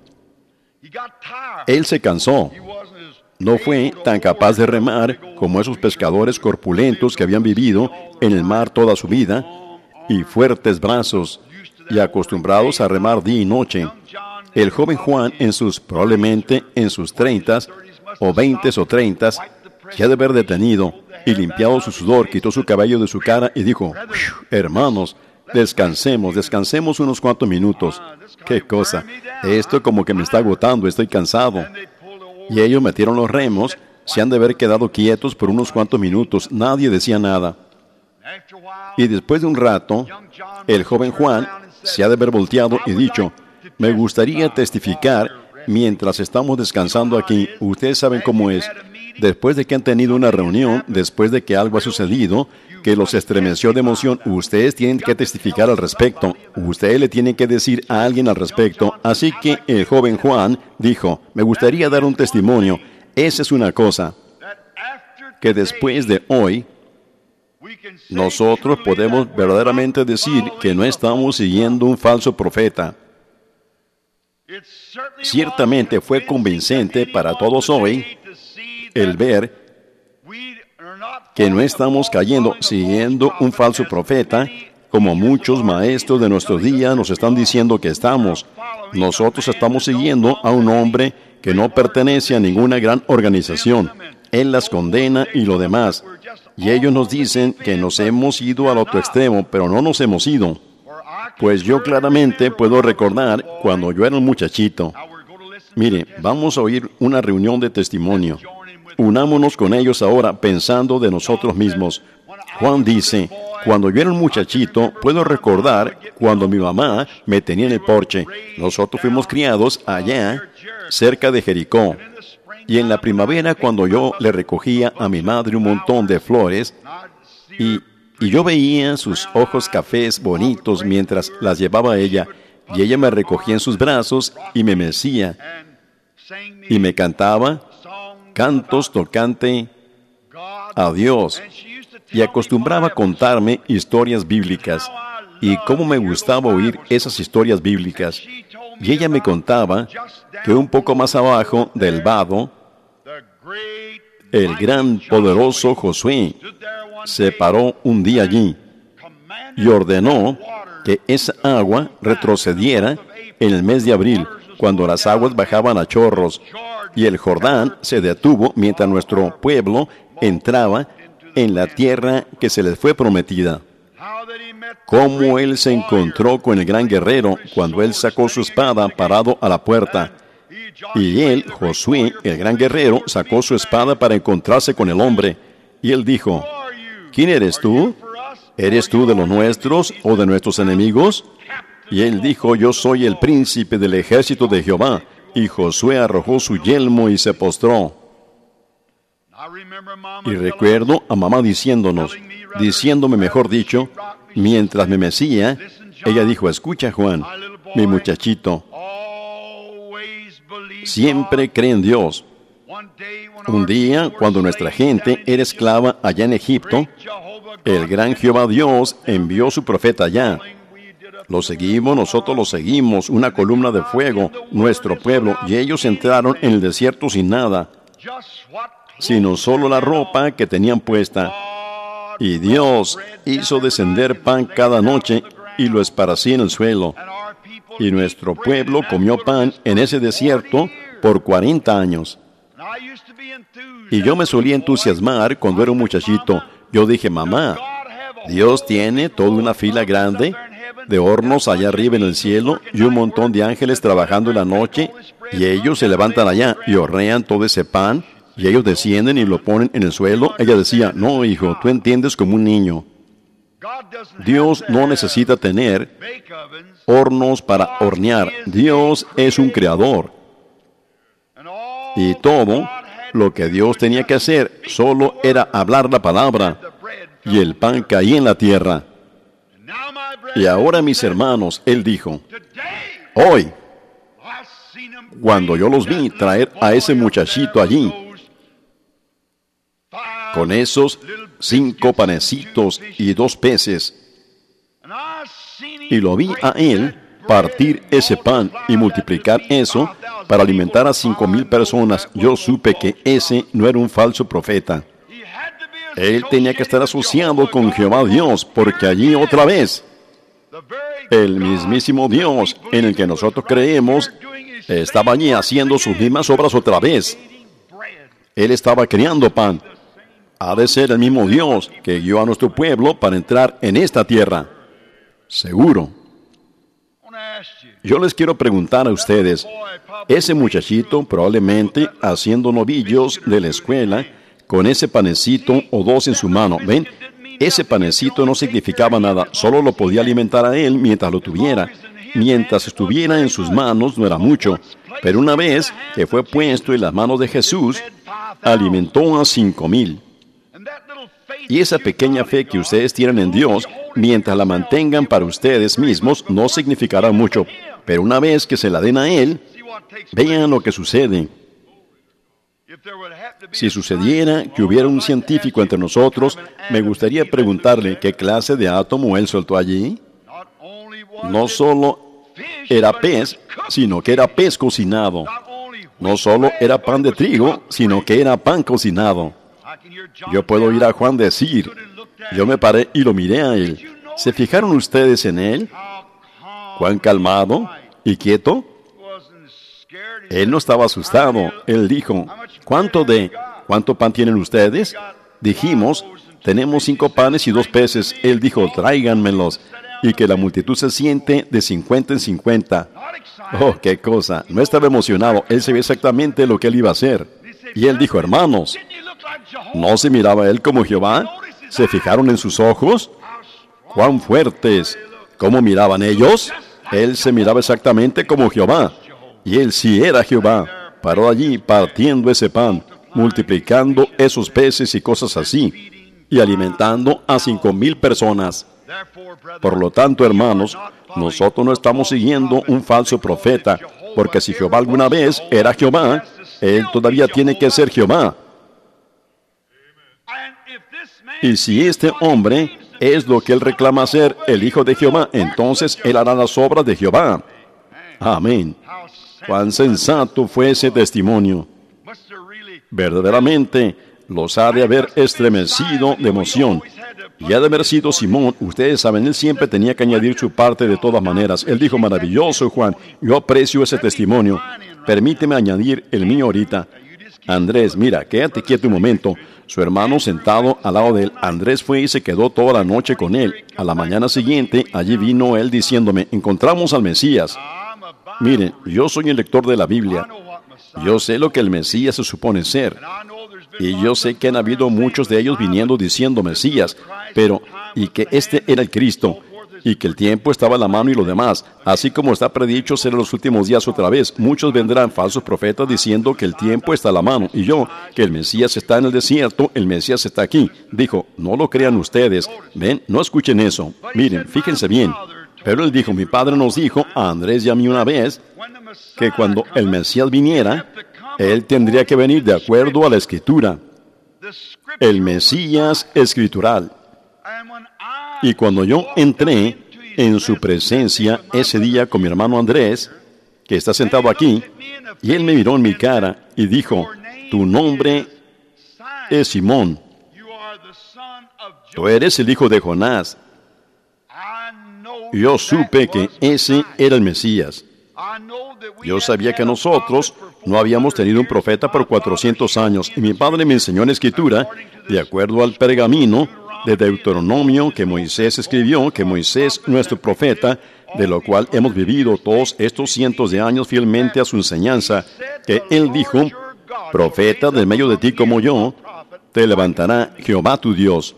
Él se cansó. No fue tan capaz de remar como esos pescadores corpulentos que habían vivido en el mar toda su vida, y fuertes brazos, y acostumbrados a remar día y noche. El joven Juan, probablemente en sus 30s, o 20s o 30s, se ha de haber detenido y limpiado su sudor, quitó su cabello de su cara y dijo: hermanos, descansemos unos cuantos minutos. ¡Qué cosa! Esto como que me está agotando, estoy cansado. Y ellos metieron los remos, se han de haber quedado quietos por unos cuantos minutos, nadie decía nada. Y después de un rato, el joven Juan se ha de haber volteado y dicho: me gustaría testificar mientras estamos descansando aquí. Ustedes saben cómo es. después de que han tenido una reunión, después de que algo ha sucedido, que los estremeció de emoción, ustedes tienen que testificar al respecto. Ustedes le tienen que decir a alguien al respecto. Así que el joven Juan dijo, me gustaría dar un testimonio. Esa es una cosa, que después de hoy, nosotros podemos verdaderamente decir que no estamos siguiendo un falso profeta. Ciertamente fue convincente para todos hoy el ver que no estamos cayendo siguiendo un falso profeta, como muchos maestros de nuestros días nos están diciendo que estamos. Nosotros estamos siguiendo a un hombre que no pertenece a ninguna gran organización. Él las condena y lo demás. Y ellos nos dicen que nos hemos ido al otro extremo, pero no nos hemos ido. Pues yo claramente puedo recordar cuando yo era un muchachito. Mire, vamos a oír una reunión de testimonio. Unámonos con ellos ahora pensando de nosotros mismos. Juan dice, cuando yo era un muchachito, puedo recordar cuando mi mamá me tenía en el porche. Nosotros fuimos criados allá, cerca de Jericó. Y en la primavera, cuando yo le recogía a mi madre un montón de flores, y yo veía sus ojos cafés bonitos mientras las llevaba ella, y ella me recogía en sus brazos y me mecía, y me cantaba cantos tocante a Dios, y acostumbraba a contarme historias bíblicas, y cómo me gustaba oír esas historias bíblicas. Y ella me contaba que un poco más abajo del vado, el gran poderoso Josué se paró un día allí y ordenó que esa agua retrocediera en el mes de abril, cuando las aguas bajaban a chorros, y el Jordán se detuvo mientras nuestro pueblo entraba en la tierra que se les fue prometida. Cómo él se encontró con el gran guerrero cuando él sacó su espada parado a la puerta. Y él, Josué, el gran guerrero, sacó su espada para encontrarse con el hombre. Y él dijo, ¿quién eres tú? ¿Eres tú de los nuestros o de nuestros enemigos? Y él dijo, yo soy el príncipe del ejército de Jehová. Y Josué arrojó su yelmo y se postró. Y recuerdo a mamá diciéndome mejor dicho, mientras me mecía, ella dijo, escucha Juan, mi muchachito, siempre cree en Dios. Un día, cuando nuestra gente era esclava allá en Egipto, el gran Jehová Dios envió su profeta allá. Nosotros lo seguimos, una columna de fuego, nuestro pueblo, y ellos entraron en el desierto sin nada, sino solo la ropa que tenían puesta. Y Dios hizo descender pan cada noche y lo esparcía en el suelo. Y nuestro pueblo comió pan en ese desierto por 40 años. Y yo me solía entusiasmar cuando era un muchachito. Yo dije, mamá, Dios tiene toda una fila grande de hornos allá arriba en el cielo y un montón de ángeles trabajando en la noche, y ellos se levantan allá y hornean todo ese pan, y ellos descienden y lo ponen en el suelo. Ella decía, no, hijo, tú entiendes como un niño. Dios no necesita tener hornos para hornear. Dios es un creador. Y todo lo que Dios tenía que hacer solo era hablar la palabra, y el pan caía en la tierra. Y ahora, mis hermanos, él dijo, hoy, cuando yo los vi traer a ese muchachito allí, con esos 5 panecitos y 2 peces, y lo vi a él partir ese pan y multiplicar eso para alimentar a 5,000 personas, yo supe que ese no era un falso profeta. Él tenía que estar asociado con Jehová Dios, porque allí otra vez, el mismísimo Dios en el que nosotros creemos estaba allí haciendo sus mismas obras otra vez. Él estaba creando pan. Ha de ser el mismo Dios que guió a nuestro pueblo para entrar en esta tierra. Seguro. Yo les quiero preguntar a ustedes, ese muchachito probablemente haciendo novillos de la escuela, con ese panecito o 2 en su mano, ¿ven? Ese panecito no significaba nada, solo lo podía alimentar a él mientras lo tuviera. Mientras estuviera en sus manos no era mucho, pero una vez que fue puesto en las manos de Jesús, alimentó a 5,000. Y esa pequeña fe que ustedes tienen en Dios, mientras la mantengan para ustedes mismos, no significará mucho. Pero una vez que se la den a Él, vean lo que sucede. Si sucediera que hubiera un científico entre nosotros, me gustaría preguntarle qué clase de átomo él soltó allí. No solo era pez, sino que era pez cocinado. No solo era pan de trigo, sino que era pan cocinado. Yo puedo oír a Juan decir, yo me paré y lo miré a él. ¿Se fijaron ustedes en él? ¿Cuán calmado y quieto? Él no estaba asustado. Él dijo, ¿cuánto pan tienen ustedes? Dijimos, tenemos 5 panes y 2 peces. Él dijo, tráiganmelos. Y que la multitud se siente de 50 en 50. Oh, qué cosa. No estaba emocionado. Él sabía exactamente lo que él iba a hacer. Y él dijo, hermanos, ¿no se miraba él como Jehová? ¿Se fijaron en sus ojos? ¿Cuán fuertes? ¿Cómo miraban ellos? Él se miraba exactamente como Jehová. Y él sí era Jehová. Paró allí partiendo ese pan, multiplicando esos peces y cosas así, y alimentando a 5,000 personas. Por lo tanto, hermanos, nosotros no estamos siguiendo un falso profeta, porque si Jehová alguna vez era Jehová, Él todavía tiene que ser Jehová. Y si este hombre es lo que él reclama ser, el Hijo de Jehová, entonces él hará las obras de Jehová. Amén. Cuán sensato fue ese testimonio. Verdaderamente los ha de haber estremecido de emoción. Y ha de haber sido Simón. Ustedes saben, él siempre tenía que añadir su parte de todas maneras. Él dijo, maravilloso, Juan, yo aprecio ese testimonio. Permíteme añadir el mío ahorita. Andrés, mira, quédate quieto un momento. Su hermano sentado al lado de él. Andrés fue y se quedó toda la noche con él. A la mañana siguiente, allí vino él diciéndome, encontramos al Mesías. Miren, yo soy el lector de la Biblia. Yo sé lo que el Mesías se supone ser. Y yo sé que han habido muchos de ellos viniendo diciendo Mesías, y que este era el Cristo, y que el tiempo estaba a la mano y lo demás. Así como está predicho ser en los últimos días otra vez, muchos vendrán falsos profetas diciendo que el tiempo está a la mano, y yo, que el Mesías está en el desierto, el Mesías está aquí. Dijo, no lo crean ustedes. Ven, no escuchen eso. Miren, fíjense bien. Pero él dijo, mi padre nos dijo a Andrés y a mí una vez, que cuando el Mesías viniera, él tendría que venir de acuerdo a la Escritura. El Mesías escritural. Y cuando yo entré en su presencia ese día con mi hermano Andrés, que está sentado aquí, y él me miró en mi cara y dijo, tu nombre es Simón. Tú eres el hijo de Jonás. Yo supe que ese era el Mesías. Yo sabía que nosotros no habíamos tenido un profeta por 400 años, y mi padre me enseñó en la Escritura, de acuerdo al pergamino de Deuteronomio que Moisés escribió, que Moisés, nuestro profeta, de lo cual hemos vivido todos estos cientos de años fielmente a su enseñanza, que él dijo, profeta del medio de ti como yo, te levantará Jehová tu Dios.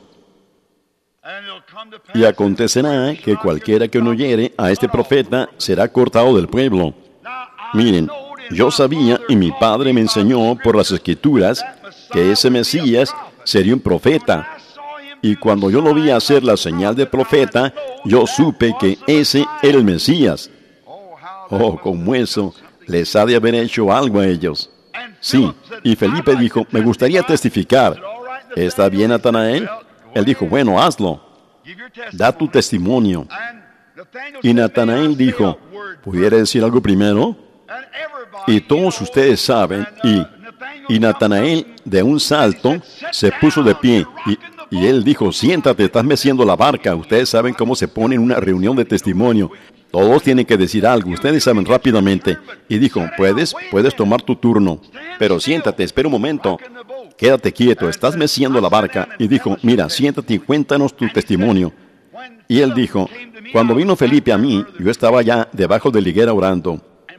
Y acontecerá que cualquiera que no oyere a este profeta será cortado del pueblo. Miren, yo sabía y mi padre me enseñó por las Escrituras que ese Mesías sería un profeta. Y cuando yo lo vi hacer la señal de profeta, yo supe que ese era el Mesías. Oh, como eso les ha de haber hecho algo a ellos. Sí, y Felipe dijo, me gustaría testificar. ¿Está bien, Natanael? Él dijo, bueno, hazlo. Da tu testimonio. Y Natanael dijo, ¿pudiera decir algo primero? Y todos ustedes saben, y Natanael de un salto se puso de pie, y él dijo, siéntate, estás meciendo la barca. Ustedes saben cómo se pone en una reunión de testimonio. Todos tienen que decir algo, ustedes saben rápidamente. Y dijo, puedes tomar tu turno, pero siéntate, espera un momento. Quédate quieto, estás meciendo la barca. Y dijo, mira, siéntate y cuéntanos tu testimonio. Y él dijo, cuando vino Felipe a mí, yo estaba allá debajo de la higuera orando.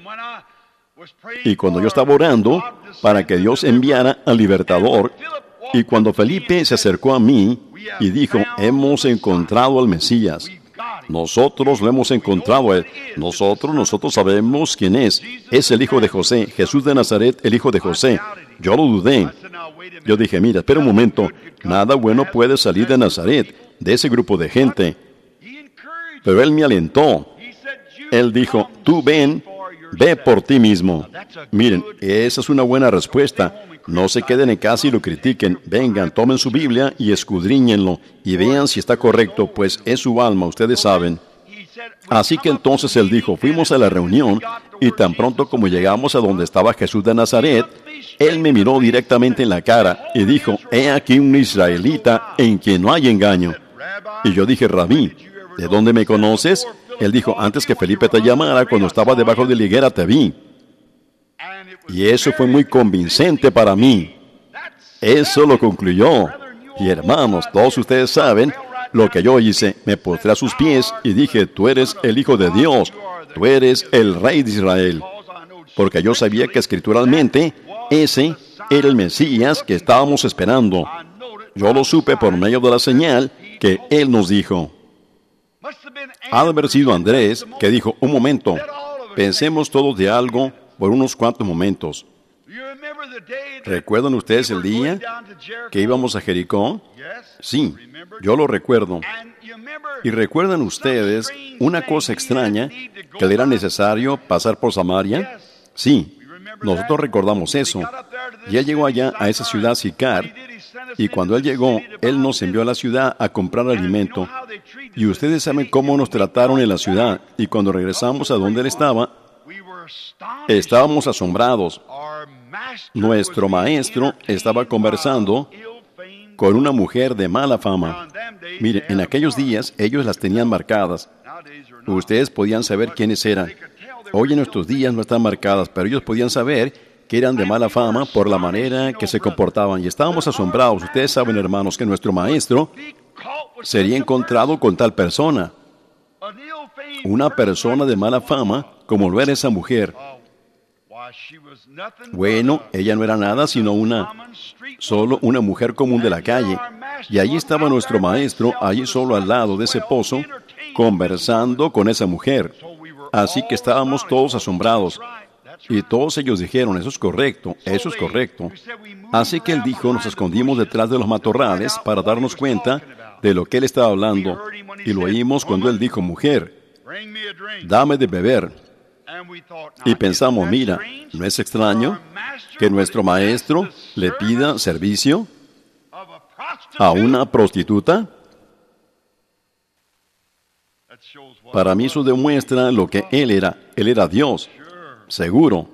Y cuando yo estaba orando para que Dios enviara al libertador, y cuando Felipe se acercó a mí y dijo, hemos encontrado al Mesías. Nosotros lo hemos encontrado a él. Nosotros sabemos quién es. Es el hijo de José, Jesús de Nazaret, el hijo de José. Yo lo dudé. Yo dije, mira, espera un momento, nada bueno puede salir de Nazaret, de ese grupo de gente. Pero él me alentó. Él dijo, tú ven, ve por ti mismo. Miren, esa es una buena respuesta. No se queden en casa y lo critiquen. Vengan, tomen su Biblia y escudriñenlo y vean si está correcto, pues es su alma, ustedes saben. Así que entonces él dijo, fuimos a la reunión y tan pronto como llegamos a donde estaba Jesús de Nazaret, él me miró directamente en la cara y dijo, he aquí un israelita en quien no hay engaño. Y yo dije, Rabí, ¿de dónde me conoces? Él dijo, antes que Felipe te llamara, cuando estaba debajo de la higuera te vi. Y eso fue muy convincente para mí. Eso lo concluyó. Y hermanos, todos ustedes saben lo que yo hice. Me postré a sus pies y dije, tú eres el Hijo de Dios. Tú eres el Rey de Israel. Porque yo sabía que escrituralmente ese era el Mesías que estábamos esperando. Yo lo supe por medio de la señal que Él nos dijo. Ha de haber sido Andrés que dijo, un momento, pensemos todos de algo por unos cuantos momentos. ¿Recuerdan ustedes el día que íbamos a Jericó? Sí, yo lo recuerdo. ¿Y recuerdan ustedes una cosa extraña, que le era necesario pasar por Samaria? Sí, nosotros recordamos eso. Y él llegó allá a esa ciudad Sicar, y cuando él llegó, él nos envió a la ciudad a comprar alimento. Y ustedes saben cómo nos trataron en la ciudad, y cuando regresamos a donde él estaba, estábamos asombrados. Nuestro maestro estaba conversando con una mujer de mala fama. Mire, en aquellos días ellos las tenían marcadas. Ustedes podían saber quiénes eran. Hoy en nuestros días no están marcadas, pero ellos podían saber que eran de mala fama por la manera que se comportaban. Y estábamos asombrados. Ustedes saben, hermanos, que nuestro maestro sería encontrado con tal persona. Una persona de mala fama, como lo era esa mujer. Bueno, ella no era nada sino solo una mujer común de la calle. Y allí estaba nuestro maestro, allí solo al lado de ese pozo, conversando con esa mujer. Así que estábamos todos asombrados. Y todos ellos dijeron, eso es correcto, eso es correcto. Así que él dijo, nos escondimos detrás de los matorrales para darnos cuenta de lo que él estaba hablando. Y lo oímos cuando él dijo, mujer, dame de beber. Y pensamos, mira, ¿no es extraño que nuestro maestro le pida servicio a una prostituta? Para mí eso demuestra lo que él era. Él era Dios, seguro.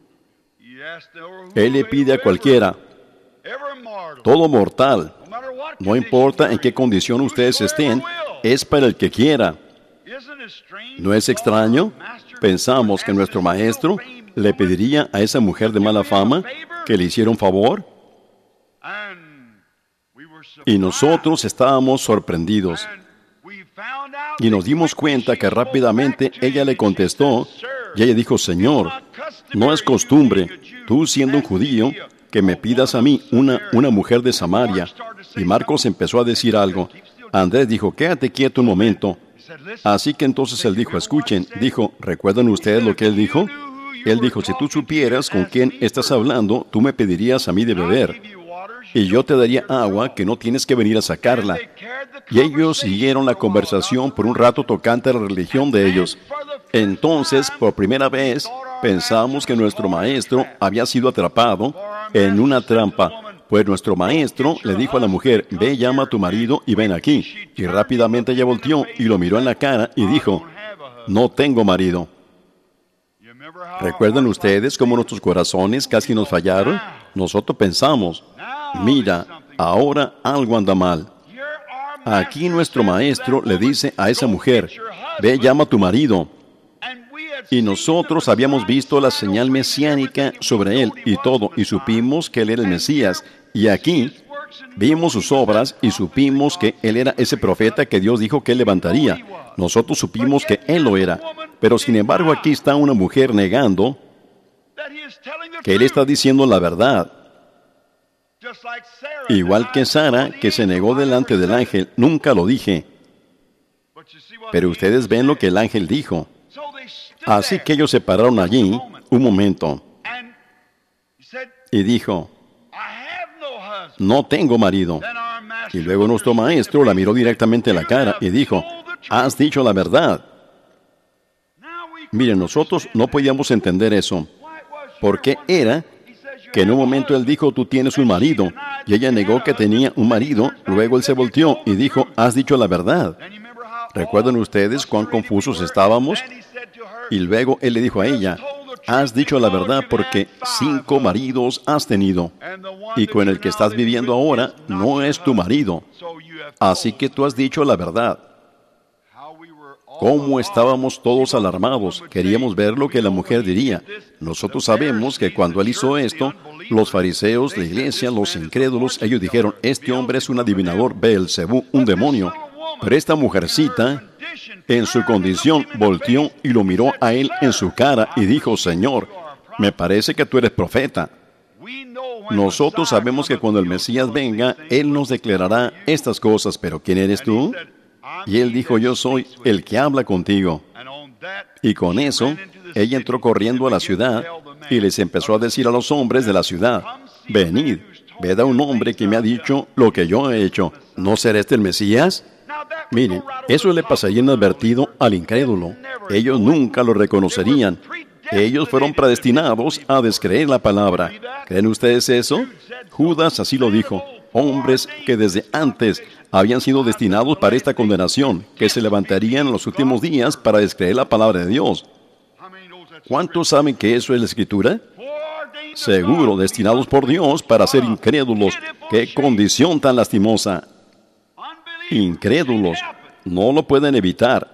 Él le pide a cualquiera, todo mortal, no importa en qué condición ustedes estén, es para el que quiera. ¿No es extraño? Pensamos que nuestro maestro le pediría a esa mujer de mala fama que le hiciera un favor. Y nosotros estábamos sorprendidos. Y nos dimos cuenta que rápidamente ella le contestó, y ella dijo, Señor, no es costumbre, tú siendo un judío, que me pidas a mí una mujer de Samaria. Y Marcos empezó a decir algo. Andrés dijo, quédate quieto un momento. Así que entonces él dijo, escuchen, dijo, ¿recuerdan ustedes lo que él dijo? Él dijo, si tú supieras con quién estás hablando, tú me pedirías a mí de beber, y yo te daría agua que no tienes que venir a sacarla. Y ellos siguieron la conversación por un rato tocante a la religión de ellos. Entonces, por primera vez, pensamos que nuestro maestro había sido atrapado en una trampa. Pues nuestro maestro le dijo a la mujer, ve, llama a tu marido y ven aquí. Y rápidamente ella volteó y lo miró en la cara y dijo, no tengo marido. ¿Recuerdan ustedes cómo nuestros corazones casi nos fallaron? Nosotros pensamos, mira, ahora algo anda mal. Aquí nuestro maestro le dice a esa mujer, ve, llama a tu marido. Y nosotros habíamos visto la señal mesiánica sobre él y todo, y supimos que él era el Mesías. Y aquí vimos sus obras y supimos que él era ese profeta que Dios dijo que él levantaría. Nosotros supimos que él lo era. Pero sin embargo aquí está una mujer negando que él está diciendo la verdad. Igual que Sara, que se negó delante del ángel, nunca lo dije. Pero ustedes ven lo que el ángel dijo. Así que ellos se pararon allí un momento. Y dijo, no tengo marido. Y luego nuestro maestro la miró directamente en la cara y dijo, has dicho la verdad. Miren, nosotros no podíamos entender eso. ¿Por qué era que en un momento él dijo, tú tienes un marido? Y ella negó que tenía un marido. Luego él se volteó y dijo, has dicho la verdad. ¿Recuerdan ustedes cuán confusos estábamos? Y luego él le dijo a ella, has dicho la verdad porque 5 maridos has tenido. Y con el que estás viviendo ahora no es tu marido. Así que tú has dicho la verdad. ¿Cómo estábamos todos alarmados? Queríamos ver lo que la mujer diría. Nosotros sabemos que cuando él hizo esto, los fariseos, la iglesia, los incrédulos, ellos dijeron, este hombre es un adivinador, Beelzebú, un demonio. Pero esta mujercita, en su condición, volteó y lo miró a él en su cara y dijo, Señor, me parece que tú eres profeta. Nosotros sabemos que cuando el Mesías venga, Él nos declarará estas cosas, pero ¿quién eres tú? Y él dijo, yo soy el que habla contigo. Y con eso, ella entró corriendo a la ciudad y les empezó a decir a los hombres de la ciudad, venid, ved a un hombre que me ha dicho lo que yo he hecho. ¿No será este el Mesías? Miren, eso le pasaría inadvertido al incrédulo. Ellos nunca lo reconocerían. Ellos fueron predestinados a descreer la palabra. ¿Creen ustedes eso? Judas así lo dijo. Hombres que desde antes habían sido destinados para esta condenación, que se levantarían en los últimos días para descreer la palabra de Dios. ¿Cuántos saben que eso es la Escritura? Seguro, destinados por Dios para ser incrédulos. ¡Qué condición tan lastimosa! Incrédulos, no lo pueden evitar.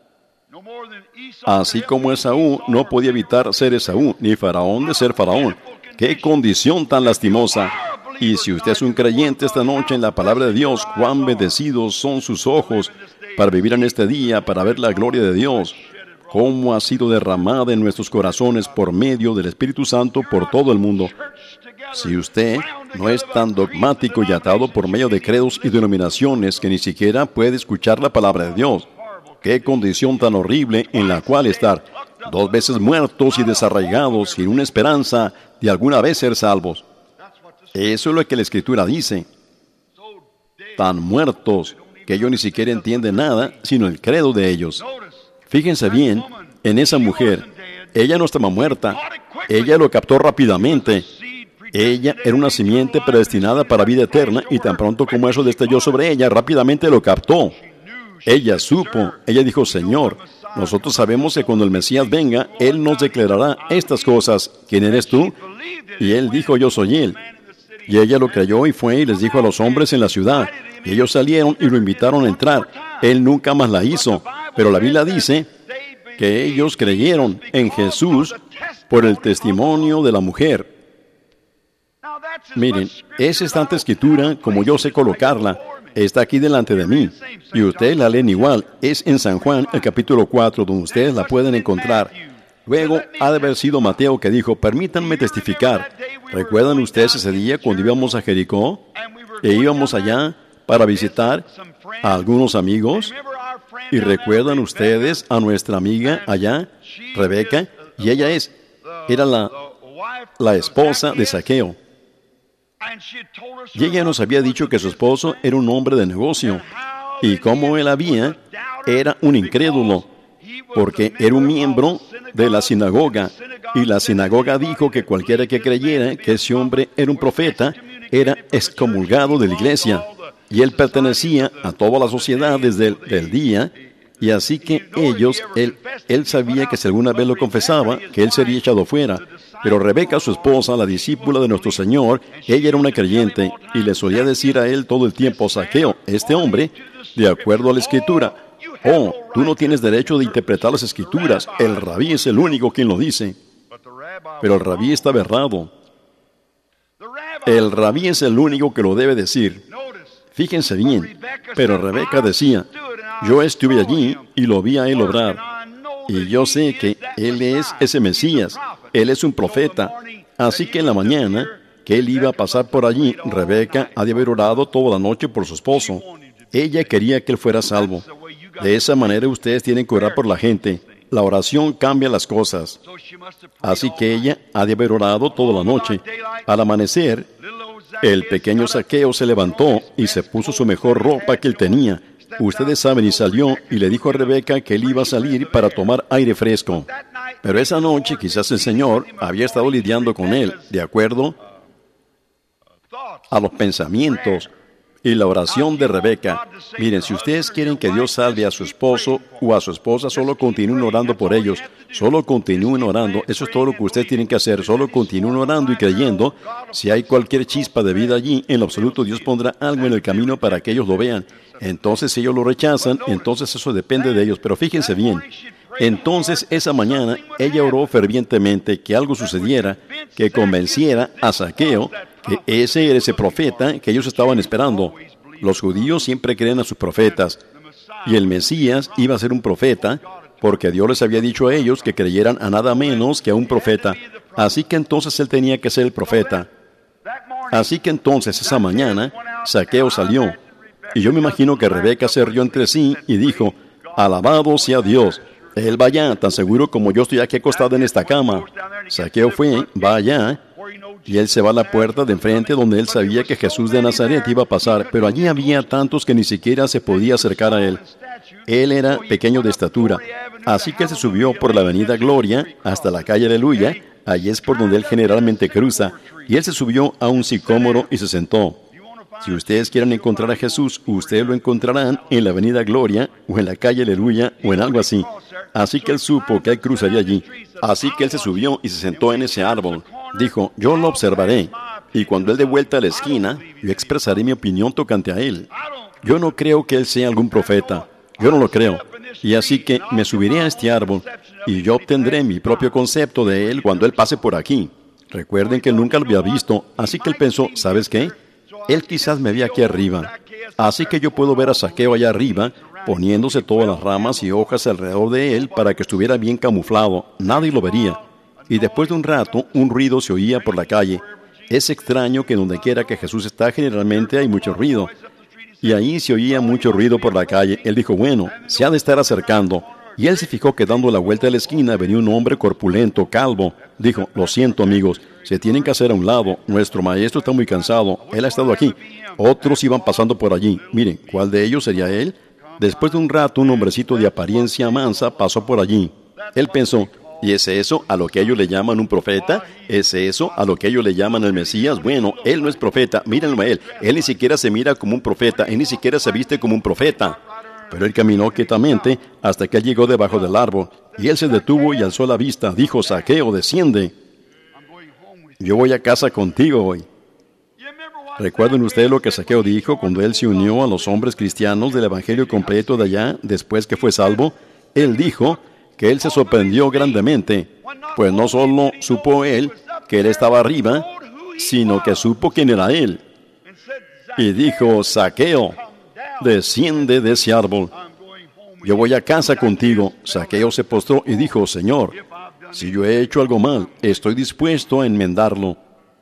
Así como Esaú no podía evitar ser Esaú, ni Faraón de ser Faraón. ¡Qué condición tan lastimosa! Y si usted es un creyente esta noche en la palabra de Dios, cuán bendecidos son sus ojos para vivir en este día, para ver la gloria de Dios. Cómo ha sido derramada en nuestros corazones por medio del Espíritu Santo por todo el mundo. Si usted no es tan dogmático y atado por medio de credos y denominaciones que ni siquiera puede escuchar la palabra de Dios. ¡Qué condición tan horrible en la cual estar! 2 veces muertos y desarraigados, sin una esperanza de alguna vez ser salvos. Eso es lo que la Escritura dice. Tan muertos que ellos ni siquiera entienden nada, sino el credo de ellos. Fíjense bien en esa mujer. Ella no estaba muerta. Ella lo captó rápidamente. Ella era una simiente predestinada para vida eterna y tan pronto como eso destelló sobre ella, rápidamente lo captó. Ella supo. Ella dijo, Señor, nosotros sabemos que cuando el Mesías venga, Él nos declarará estas cosas. ¿Quién eres tú? Y él dijo, yo soy Él. Y ella lo creyó y fue y les dijo a los hombres en la ciudad. Y ellos salieron y lo invitaron a entrar. Él nunca más la hizo. Pero la Biblia dice que ellos creyeron en Jesús por el testimonio de la mujer. Miren, es tanta escritura como yo sé colocarla. Está aquí delante de mí. Y ustedes la leen igual. Es en San Juan, el capítulo 4, donde ustedes la pueden encontrar. Luego ha de haber sido Mateo que dijo, permítanme testificar. ¿Recuerdan ustedes ese día cuando íbamos a Jericó? E íbamos allá para visitar a algunos amigos. ¿Y recuerdan ustedes a nuestra amiga allá, Rebeca? Y ella era la esposa de Zaqueo. Y ella nos había dicho que su esposo era un hombre de negocio. Y como él era un incrédulo, porque era un miembro de la sinagoga. Y la sinagoga dijo que cualquiera que creyera que ese hombre era un profeta, era excomulgado de la iglesia. Y él pertenecía a toda la sociedad desde el día. Y así que él sabía que si alguna vez lo confesaba, que él sería echado fuera. Pero Rebeca, su esposa, la discípula de nuestro Señor, ella era una creyente y le solía decir a él todo el tiempo, Zaqueo, este hombre, de acuerdo a la Escritura, oh, tú no tienes derecho de interpretar las Escrituras, el rabí es el único quien lo dice. Pero el rabí está errado. El rabí es el único que lo debe decir. Fíjense bien, pero Rebeca decía, yo estuve allí y lo vi a él obrar. Y yo sé que él es ese Mesías, él es un profeta. Así que en la mañana que él iba a pasar por allí, Rebeca ha de haber orado toda la noche por su esposo. Ella quería que él fuera salvo. De esa manera ustedes tienen que orar por la gente. La oración cambia las cosas. Así que ella ha de haber orado toda la noche. Al amanecer, El pequeño Zaqueo se levantó y se puso su mejor ropa que él tenía. Ustedes saben, y salió y le dijo a Rebeca que él iba a salir para tomar aire fresco. Pero esa noche quizás el Señor había estado lidiando con él, de acuerdo a los pensamientos y la oración de Rebeca. Miren, si ustedes quieren que Dios salve a su esposo o a su esposa, solo continúen orando por ellos. Solo continúen orando. Eso es todo lo que ustedes tienen que hacer. Solo continúen orando y creyendo. Si hay cualquier chispa de vida allí, en lo absoluto Dios pondrá algo en el camino para que ellos lo vean. Entonces, si ellos lo rechazan, entonces eso depende de ellos. Pero fíjense bien. Entonces, esa mañana, ella oró fervientemente que algo sucediera, que convenciera a Zaqueo que ese era ese profeta que ellos estaban esperando. Los judíos siempre creen a sus profetas, y el Mesías iba a ser un profeta, porque Dios les había dicho a ellos que creyeran a nada menos que a un profeta. Así que entonces él tenía que ser el profeta. Así que entonces esa mañana, Zaqueo salió, y yo me imagino que Rebeca se rió entre sí y dijo: «Alabado sea Dios. Él va allá, tan seguro como yo estoy aquí acostado en esta cama». Zaqueo va allá, y él se va a la puerta de enfrente donde él sabía que Jesús de Nazaret iba a pasar, pero allí había tantos que ni siquiera se podía acercar a él. Él era pequeño de estatura, así que él se subió por la avenida Gloria hasta la calle Aleluya. Allí es por donde él generalmente cruza, y él se subió a un sicómoro y se sentó. Si ustedes quieren encontrar a Jesús, ustedes lo encontrarán en la avenida Gloria, o en la calle Aleluya, o en algo así. Así que él supo que él cruzaría allí. Así que él se subió y se sentó en ese árbol. Dijo: «Yo lo observaré, y cuando él dé vuelta a la esquina, yo expresaré mi opinión tocante a él. Yo no creo que él sea algún profeta. Yo no lo creo. Y así que me subiré a este árbol, y yo obtendré mi propio concepto de él cuando él pase por aquí». Recuerden que él nunca lo había visto, así que él pensó: ¿sabes qué? Él quizás me ve aquí arriba. Así que yo puedo ver a Zaqueo allá arriba, poniéndose todas las ramas y hojas alrededor de él para que estuviera bien camuflado. Nadie lo vería. Y después de un rato, un ruido se oía por la calle. Es extraño que donde quiera que Jesús está, generalmente hay mucho ruido. Y ahí se oía mucho ruido por la calle. Él dijo: «Bueno, se ha de estar acercando». Y él se fijó que dando la vuelta a la esquina venía un hombre corpulento, calvo. Dijo: «Lo siento, amigos, se tienen que hacer a un lado. Nuestro maestro está muy cansado. Él ha estado aquí». Otros iban pasando por allí. Miren, ¿cuál de ellos sería él? Después de un rato, un hombrecito de apariencia mansa pasó por allí. Él pensó: ¿y es eso a lo que ellos le llaman un profeta? ¿Es eso a lo que ellos le llaman el Mesías? Bueno, él no es profeta. Mírenlo a él. Él ni siquiera se mira como un profeta. Él ni siquiera se viste como un profeta. Pero él caminó quietamente hasta que él llegó debajo del árbol. Y él se detuvo y alzó la vista. Dijo: «Zaqueo, desciende. Yo voy a casa contigo hoy». ¿Recuerdan ustedes lo que Zaqueo dijo cuando él se unió a los hombres cristianos del Evangelio completo de allá después que fue salvo? Él dijo que él se sorprendió grandemente, pues no solo supo él que él estaba arriba, sino que supo quién era él. Y dijo: «Zaqueo, desciende de ese árbol. Yo voy a casa contigo». Zaqueo se postró y dijo: «Señor, si yo he hecho algo mal, estoy dispuesto a enmendarlo».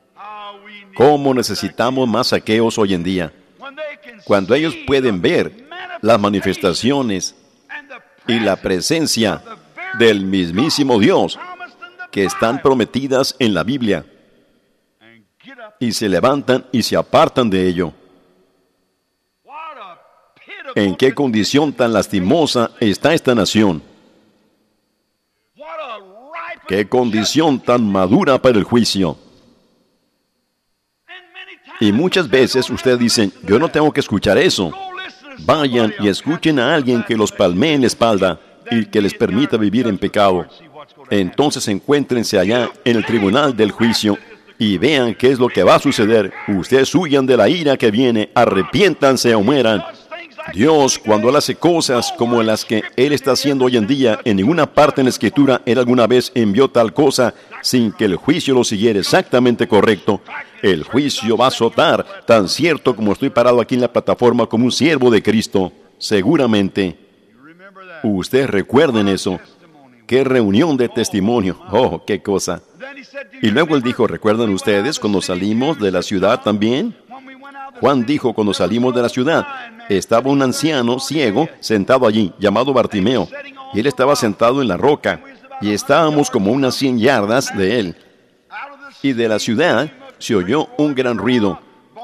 ¿Cómo necesitamos más Zaqueos hoy en día? Cuando ellos pueden ver las manifestaciones y la presencia del mismísimo Dios que están prometidas en la Biblia, y se levantan y se apartan de ello. ¿En qué condición tan lastimosa está esta nación? ¿Qué condición tan madura para el juicio? Y muchas veces ustedes dicen: «Yo no tengo que escuchar eso». Vayan y escuchen a alguien que los palmee en la espalda y que les permita vivir en pecado. Entonces encuéntrense allá en el tribunal del juicio y vean qué es lo que va a suceder. Ustedes huyan de la ira que viene, arrepiéntanse o mueran. Dios, cuando Él hace cosas como las que Él está haciendo hoy en día, en ninguna parte en la Escritura Él alguna vez envió tal cosa sin que el juicio lo siguiera exactamente correcto. El juicio va a azotar, tan cierto como estoy parado aquí en la plataforma como un siervo de Cristo. Seguramente. Ustedes recuerden eso. ¡Qué reunión de testimonio! ¡Oh, qué cosa! Y luego Él dijo: ¿recuerdan ustedes cuando salimos de la ciudad también? Juan dijo: cuando salimos de la ciudad, estaba un anciano ciego sentado allí, llamado Bartimeo, y él estaba sentado en la roca, y estábamos como unas 100 yardas de él. Y de la ciudad se oyó un gran ruido,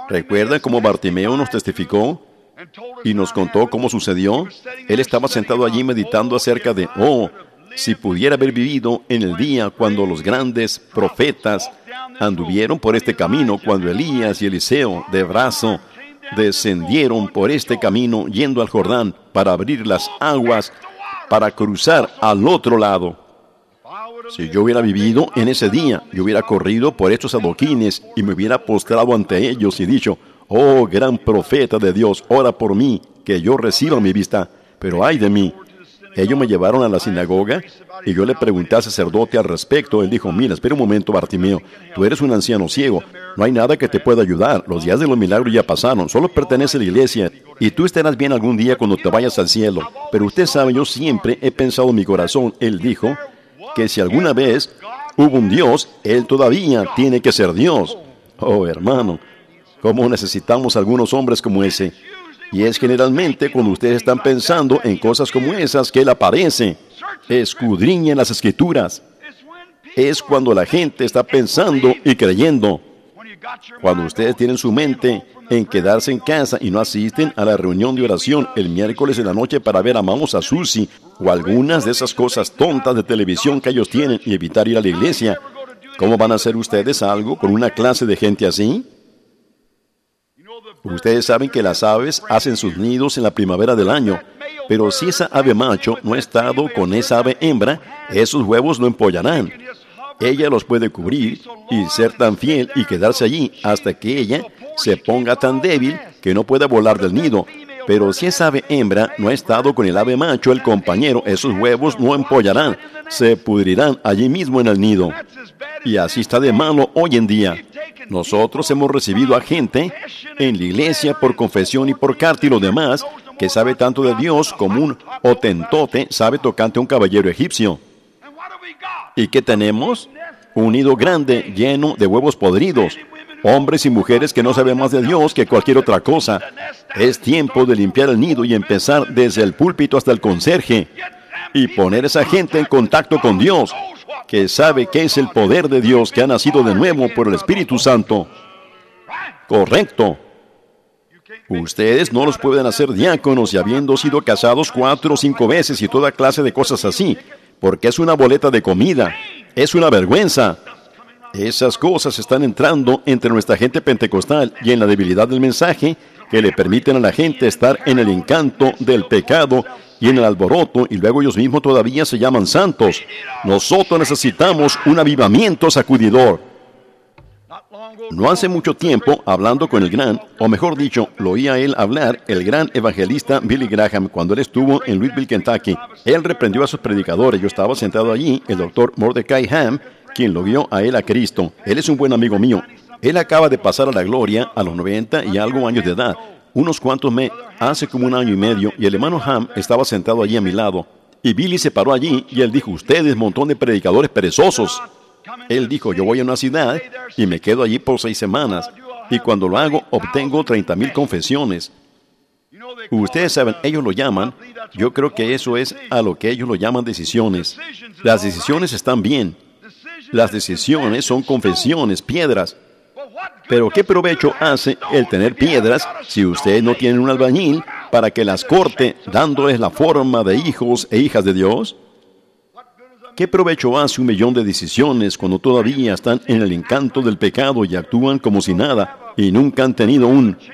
¿Recuerdan cómo Bartimeo nos testificó y nos contó cómo sucedió? Él estaba sentado allí meditando acerca de, si pudiera haber vivido en el día cuando los grandes profetas anduvieron por este camino, cuando Elías y Eliseo de brazo descendieron por este camino yendo al Jordán para abrir las aguas para cruzar al otro lado. Si yo hubiera vivido en ese día, yo hubiera corrido por estos adoquines y me hubiera postrado ante ellos y dicho, oh gran profeta de Dios, ora por mí, que yo reciba mi vista. Pero ay de mí. Ellos me llevaron a la sinagoga y yo le pregunté al sacerdote al respecto. Él dijo, mira, espera un momento, Bartimeo, tú eres un anciano ciego, no hay nada que te pueda ayudar, los días de los milagros ya pasaron, solo pertenece a la iglesia y tú estarás bien algún día cuando te vayas al cielo. Pero usted sabe, yo siempre he pensado en mi corazón, él dijo, que si alguna vez hubo un Dios, Él todavía tiene que ser Dios. Oh, hermano, ¿cómo necesitamos algunos hombres como ese? Y es generalmente cuando ustedes están pensando en cosas como esas que Él aparece. Escudriñen las Escrituras. Es cuando la gente está pensando y creyendo. Cuando ustedes tienen su mente en quedarse en casa y no asisten a la reunión de oración el miércoles en la noche para ver a Mamos a Susi o algunas de esas cosas tontas de televisión que ellos tienen y evitar ir a la iglesia, ¿cómo van a hacer ustedes algo con una clase de gente así? Ustedes saben que las aves hacen sus nidos en la primavera del año, pero si esa ave macho no ha estado con esa ave hembra, esos huevos no empollarán. Ella los puede cubrir y ser tan fiel y quedarse allí hasta que ella se ponga tan débil que no pueda volar del nido. Pero si esa ave hembra no ha estado con el ave macho, el compañero, esos huevos no empollarán, se pudrirán allí mismo en el nido. Y así está de malo hoy en día. Nosotros hemos recibido a gente en la iglesia por confesión y por carta y lo demás, que sabe tanto de Dios como un hotentote sabe tocante a un caballero egipcio. ¿Y qué tenemos? Un nido grande lleno de huevos podridos. Hombres y mujeres que no saben más de Dios que cualquier otra cosa. Es tiempo de limpiar el nido y empezar desde el púlpito hasta el conserje y poner a esa gente en contacto con Dios, que sabe que es el poder de Dios que ha nacido de nuevo por el Espíritu Santo. Correcto. Ustedes no los pueden hacer diáconos y habiendo sido casados 4 o 5 veces y toda clase de cosas así, porque es una boleta de comida. Es una vergüenza. Esas cosas están entrando entre nuestra gente pentecostal y en la debilidad del mensaje que le permiten a la gente estar en el encanto del pecado y en el alboroto y luego ellos mismos todavía se llaman santos. Nosotros necesitamos un avivamiento sacudidor. No hace mucho tiempo, hablando con el gran, o mejor dicho, lo oía a él hablar, el gran evangelista Billy Graham, cuando él estuvo en Louisville, Kentucky. Él reprendió a sus predicadores. Yo estaba sentado allí, el doctor Mordecai Ham, quien lo guió a él a Cristo. Él es un buen amigo mío. Él acaba de pasar a la gloria a los 90 y algo años de edad. Unos cuantos hace como 1 año y medio, y el hermano Ham estaba sentado allí a mi lado. Y Billy se paró allí y él dijo, ustedes, montón de predicadores perezosos. Él dijo, yo voy a una ciudad y me quedo allí por 6 semanas. Y cuando lo hago, obtengo 30,000 confesiones. Ustedes saben, ellos lo llaman, yo creo que eso es a lo que ellos lo llaman decisiones. Las decisiones están bien. Las decisiones son confesiones, piedras. Pero ¿qué provecho hace el tener piedras si ustedes no tienen un albañil para que las corte dándoles la forma de hijos e hijas de Dios? ¿Qué provecho hace 1,000,000 de decisiones cuando todavía están en el encanto del pecado y actúan como si nada y nunca han tenido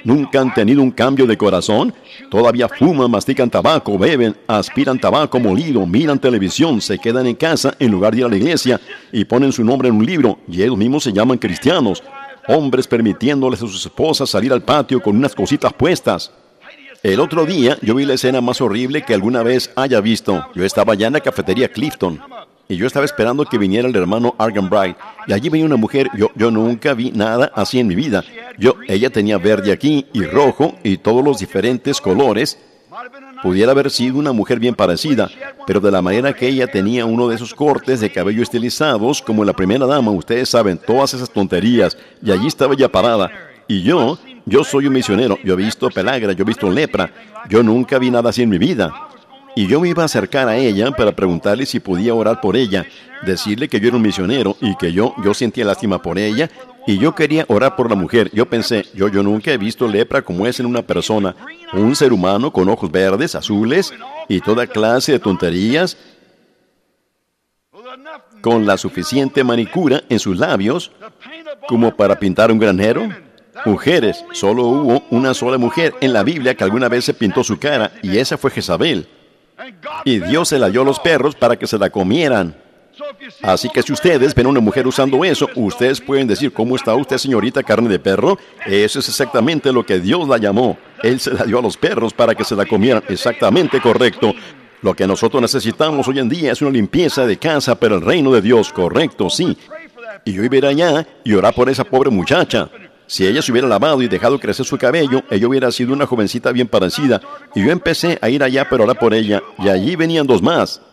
un cambio de corazón? Todavía fuman, mastican tabaco, beben, aspiran tabaco molido, miran televisión, se quedan en casa en lugar de ir a la iglesia y ponen su nombre en un libro y ellos mismos se llaman cristianos. Hombres permitiéndoles a sus esposas salir al patio con unas cositas puestas. El otro día yo vi la escena más horrible que alguna vez haya visto. Yo estaba allá en la cafetería Clifton y yo estaba esperando que viniera el hermano Arganbright y allí venía una mujer. Yo nunca vi nada así en mi vida. Ella tenía verde aquí y rojo y todos los diferentes colores. Pudiera haber sido una mujer bien parecida, pero de la manera que ella tenía uno de esos cortes de cabello estilizados, como la primera dama, ustedes saben, todas esas tonterías, y allí estaba ella parada. Y yo soy un misionero, yo he visto pelagra, yo he visto lepra, yo nunca vi nada así en mi vida. Y yo me iba a acercar a ella para preguntarle si podía orar por ella, decirle que yo era un misionero y que yo sentía lástima por ella Y yo quería orar por la mujer. Yo pensé, yo nunca he visto lepra como es en una persona. Un ser humano con ojos verdes, azules y toda clase de tonterías, con la suficiente manicura en sus labios como para pintar un granjero. Mujeres, solo hubo una sola mujer en la Biblia que alguna vez se pintó su cara, y esa fue Jezabel. Y Dios se la dio a los perros para que se la comieran. Así que si ustedes ven a una mujer usando eso, ustedes pueden decir, ¿cómo está usted, señorita carne de perro? Eso es exactamente lo que Dios la llamó. Él se la dio a los perros para que se la comieran. Exactamente correcto. Lo que nosotros necesitamos hoy en día es una limpieza de casa para el reino de Dios. Correcto, sí. Y yo iba a ir allá y orar por esa pobre muchacha. Si ella se hubiera lavado y dejado crecer su cabello, ella hubiera sido una jovencita bien parecida. Y yo empecé a ir allá para orar por ella, y allí venían dos más.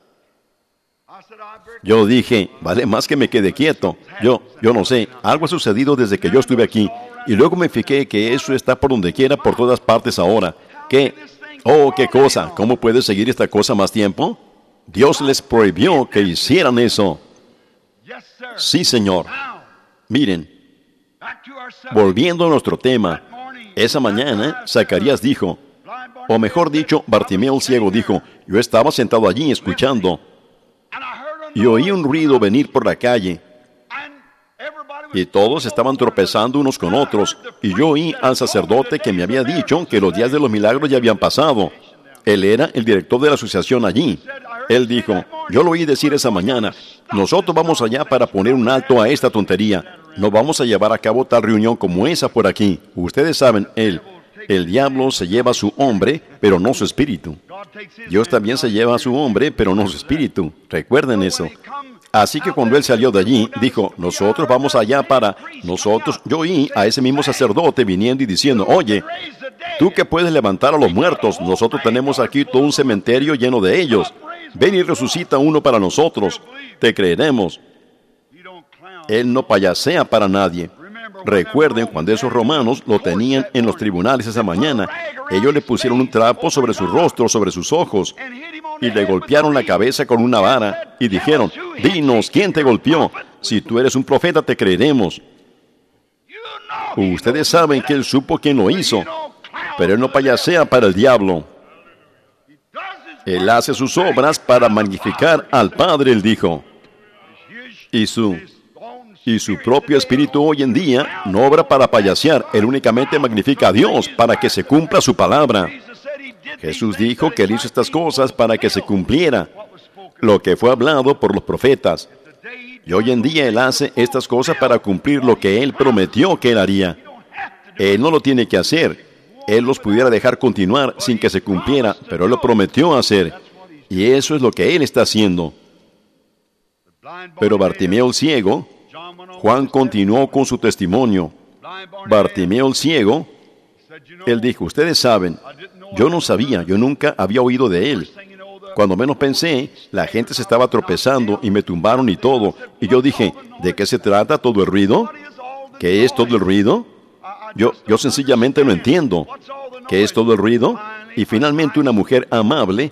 Yo dije, vale más que me quede quieto. Yo no sé, algo ha sucedido desde que yo estuve aquí. Y luego me fijé que eso está por donde quiera, por todas partes ahora. ¿Qué? Oh, qué cosa. ¿Cómo puede seguir esta cosa más tiempo? Dios les prohibió que hicieran eso. Sí, Señor. Miren, volviendo a nuestro tema, esa mañana Zacarías dijo, o mejor dicho, Bartimeo el ciego dijo, yo estaba sentado allí escuchando, y oí un ruido venir por la calle, y todos estaban tropezando unos con otros, y yo oí al sacerdote que me había dicho que los días de los milagros ya habían pasado. Él era el director de la asociación allí. Él dijo, yo lo oí decir esa mañana, nosotros vamos allá para poner un alto a esta tontería. No vamos a llevar a cabo tal reunión como esa por aquí. Ustedes saben, el diablo se lleva a su hombre, pero no su espíritu. Dios también se lleva a su hombre, pero no su espíritu. Recuerden eso. Así que cuando él salió de allí, dijo, nosotros vamos allá para nosotros. Yo oí a ese mismo sacerdote viniendo y diciendo, oye, tú que puedes levantar a los muertos, nosotros tenemos aquí todo un cementerio lleno de ellos. Ven y resucita uno para nosotros. Te creeremos. Él no payasea para nadie. Recuerden cuando esos romanos lo tenían en los tribunales esa mañana. Ellos le pusieron un trapo sobre su rostro, sobre sus ojos, y le golpearon la cabeza con una vara, y dijeron, dinos, ¿quién te golpeó? Si tú eres un profeta, te creeremos. Ustedes saben que él supo quién lo hizo, pero él no payasea para el diablo. Él hace sus obras para magnificar al Padre, él dijo. Y su propio espíritu hoy en día no obra para payasear, él únicamente magnifica a Dios para que se cumpla su palabra. Jesús dijo que él hizo estas cosas para que se cumpliera lo que fue hablado por los profetas. Y hoy en día él hace estas cosas para cumplir lo que él prometió que él haría. Él no lo tiene que hacer. Él los pudiera dejar continuar sin que se cumpliera, pero él lo prometió hacer. Y eso es lo que él está haciendo. Pero Bartimeo el ciego, Juan continuó con su testimonio. Bartimeo el ciego, él dijo, ustedes saben, yo no sabía, yo nunca había oído de él. Cuando menos pensé, la gente se estaba tropezando y me tumbaron y todo. Y yo dije, ¿de qué se trata todo el ruido? ¿Qué es todo el ruido? Yo sencillamente no entiendo. ¿Qué es todo el ruido? Y finalmente una mujer amable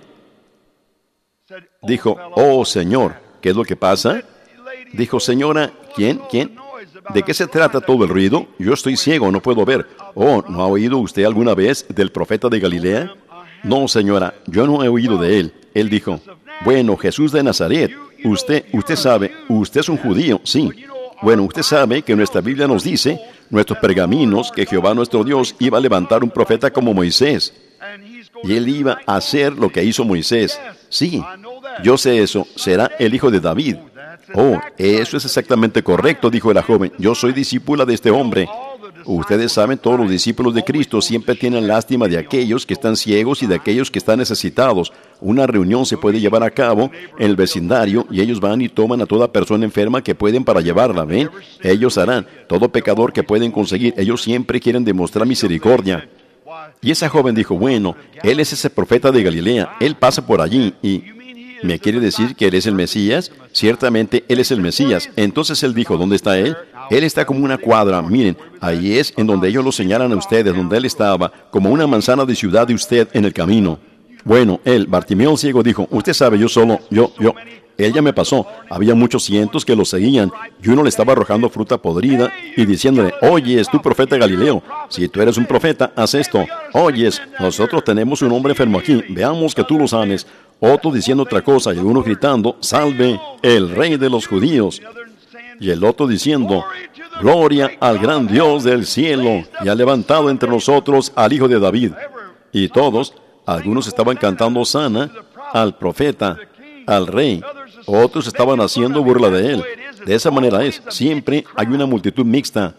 dijo, oh Señor, ¿qué es lo que pasa? Dijo, señora, ¿quién? ¿De qué se trata todo el ruido? Yo estoy ciego, no puedo ver. Oh, ¿no ha oído usted alguna vez del profeta de Galilea? No, señora, yo no he oído de él. Él dijo, bueno, Jesús de Nazaret, usted sabe, usted es un judío, sí. Bueno, usted sabe que nuestra Biblia nos dice, nuestros pergaminos, que Jehová nuestro Dios iba a levantar un profeta como Moisés. Y él iba a hacer lo que hizo Moisés. Sí, yo sé eso, será el hijo de David. Oh, eso es exactamente correcto, dijo la joven. Yo soy discípula de este hombre. Ustedes saben, todos los discípulos de Cristo siempre tienen lástima de aquellos que están ciegos y de aquellos que están necesitados. Una reunión se puede llevar a cabo en el vecindario y ellos van y toman a toda persona enferma que pueden para llevarla, ¿ven? Ellos harán todo pecador que pueden conseguir. Ellos siempre quieren demostrar misericordia. Y esa joven dijo, bueno, él es ese profeta de Galilea, él pasa por allí y... ¿me quiere decir que él es el Mesías? Ciertamente él es el Mesías. Entonces él dijo, ¿dónde está él? Él está como una cuadra, miren, ahí es en donde ellos lo señalan a ustedes, donde él estaba, como una manzana de ciudad de usted en el camino. Bueno, Bartimeo el ciego dijo, usted sabe, él ya me pasó. Había muchos cientos que lo seguían y uno le estaba arrojando fruta podrida y diciéndole, oyes, tú profeta Galileo, si tú eres un profeta, haz esto. Oyes, nosotros tenemos un hombre enfermo aquí, veamos que tú lo sanes. Otro diciendo otra cosa y uno gritando, salve, el rey de los judíos. Y el otro diciendo, gloria al gran Dios del cielo, y ha levantado entre nosotros al Hijo de David. Y todos, algunos estaban cantando hosana al profeta, al rey. Otros estaban haciendo burla de él. De esa manera es, siempre hay una multitud mixta.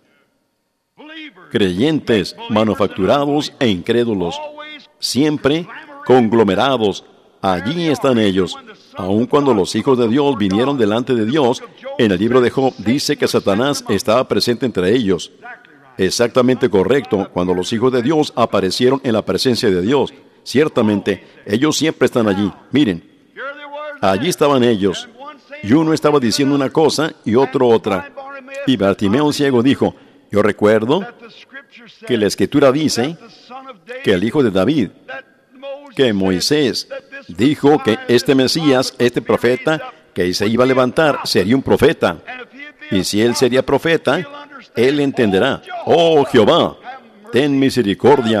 Creyentes, manufacturados e incrédulos. Siempre conglomerados. Allí están ellos. Aun cuando los hijos de Dios vinieron delante de Dios, en el libro de Job dice que Satanás estaba presente entre ellos. Exactamente correcto, cuando los hijos de Dios aparecieron en la presencia de Dios. Ciertamente, ellos siempre están allí. Miren, allí estaban ellos. Y uno estaba diciendo una cosa y otro otra. Y Bartimeo el ciego dijo, yo recuerdo que la Escritura dice que el hijo de David, que Moisés dijo que este Mesías, este profeta, que se iba a levantar, sería un profeta. Y si él sería profeta, él entenderá. Oh Jehová, ten misericordia,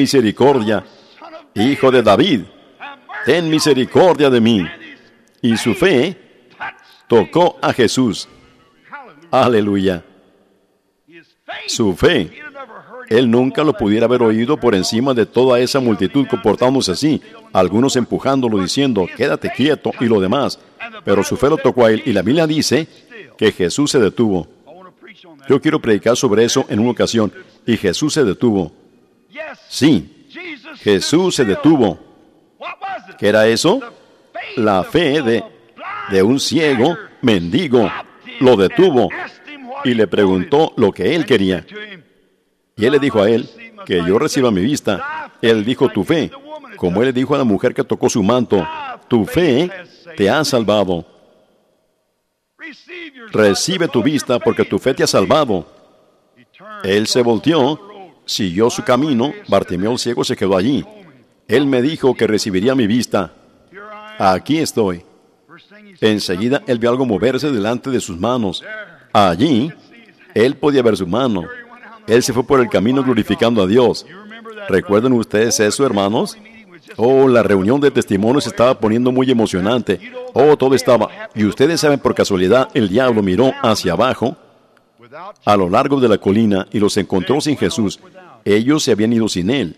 Hijo de David, ten misericordia de mí. Y su fe tocó a Jesús. Aleluya. Su fe. Él nunca lo pudiera haber oído por encima de toda esa multitud comportándose así, algunos empujándolo diciendo, quédate quieto y lo demás. Pero su fe lo tocó a él y la Biblia dice que Jesús se detuvo. Yo quiero predicar sobre eso en una ocasión. Y Jesús se detuvo. Sí, Jesús se detuvo. ¿Qué era eso? La fe de un ciego mendigo lo detuvo y le preguntó lo que él quería. Y él le dijo a él, que yo reciba mi vista. Él dijo, tu fe, como él le dijo a la mujer que tocó su manto, tu fe te ha salvado. Recibe tu vista porque tu fe te ha salvado. Él se volteó, siguió su camino, Bartimeo el ciego se quedó allí. Él me dijo que recibiría mi vista. Aquí estoy. Enseguida él vio algo moverse delante de sus manos. Allí, él podía ver su mano. Él se fue por el camino glorificando a Dios. ¿Recuerdan ustedes eso, hermanos? Oh, la reunión de testimonios se estaba poniendo muy emocionante. Oh, todo estaba... Y ustedes saben, por casualidad, el diablo miró hacia abajo, a lo largo de la colina, y los encontró sin Jesús. Ellos se habían ido sin él.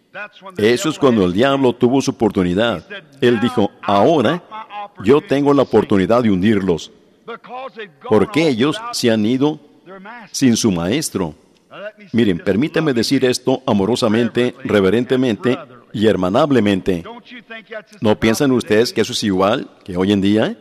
Eso es cuando el diablo tuvo su oportunidad. Él dijo, ahora yo tengo la oportunidad de hundirlos, porque ellos se han ido sin su maestro. Miren, permítanme decir esto amorosamente, reverentemente y hermanablemente. ¿No piensan ustedes que eso es igual que hoy en día?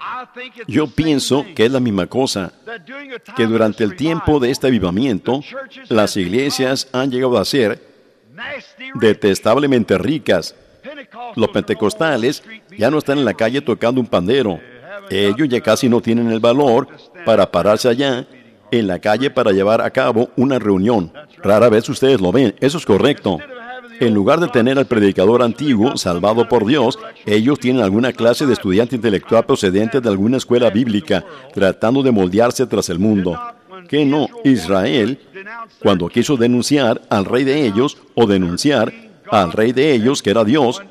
Yo pienso que es la misma cosa, que durante el tiempo de este avivamiento, las iglesias han llegado a ser detestablemente ricas. Los pentecostales ya no están en la calle tocando un pandero. Ellos ya casi no tienen el valor para pararse allá en la calle para llevar a cabo una reunión. Rara vez ustedes lo ven. Eso es correcto. En lugar de tener al predicador antiguo, salvado por Dios, ellos tienen alguna clase de estudiante intelectual procedente de alguna escuela bíblica, tratando de moldearse tras el mundo. ¿Qué no? Israel, cuando quiso denunciar al rey de ellos, o denunciar al rey de ellos, que era Dios,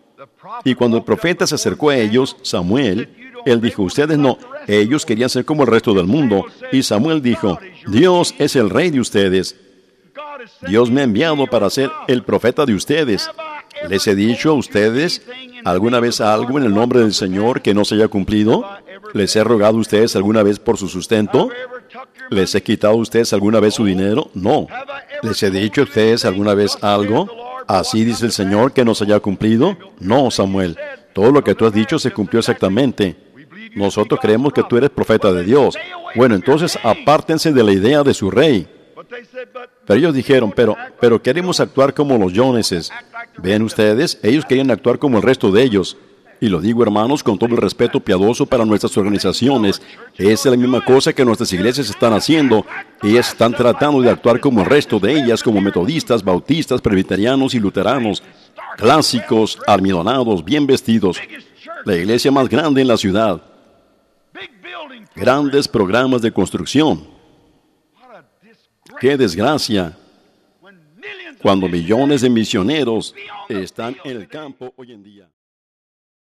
y cuando el profeta se acercó a ellos, Samuel, él dijo, ustedes no, ellos querían ser como el resto del mundo. Y Samuel dijo, Dios es el rey de ustedes. Dios me ha enviado para ser el profeta de ustedes. ¿Les he dicho a ustedes alguna vez algo en el nombre del Señor que no se haya cumplido? ¿Les he rogado a ustedes alguna vez por su sustento? ¿Les he quitado a ustedes alguna vez su dinero? No. ¿Les he dicho a ustedes alguna vez algo? ¿Así dice el Señor que no se haya cumplido? No, Samuel. Todo lo que tú has dicho se cumplió exactamente. Nosotros creemos que tú eres profeta de Dios. Bueno, entonces apártense de la idea de su rey. Pero ellos dijeron, pero queremos actuar como los Joneses. ¿Ven ustedes? Ellos querían actuar como el resto de ellos. Y lo digo, hermanos, con todo el respeto piadoso para nuestras organizaciones, es la misma cosa que nuestras iglesias están haciendo. Ellas están tratando de actuar como el resto de ellas, como metodistas, bautistas, presbiterianos y luteranos, clásicos, almidonados, bien vestidos. La iglesia más grande en la ciudad. Grandes programas de construcción. ¡Qué desgracia! Cuando millones de misioneros están en el campo hoy en día.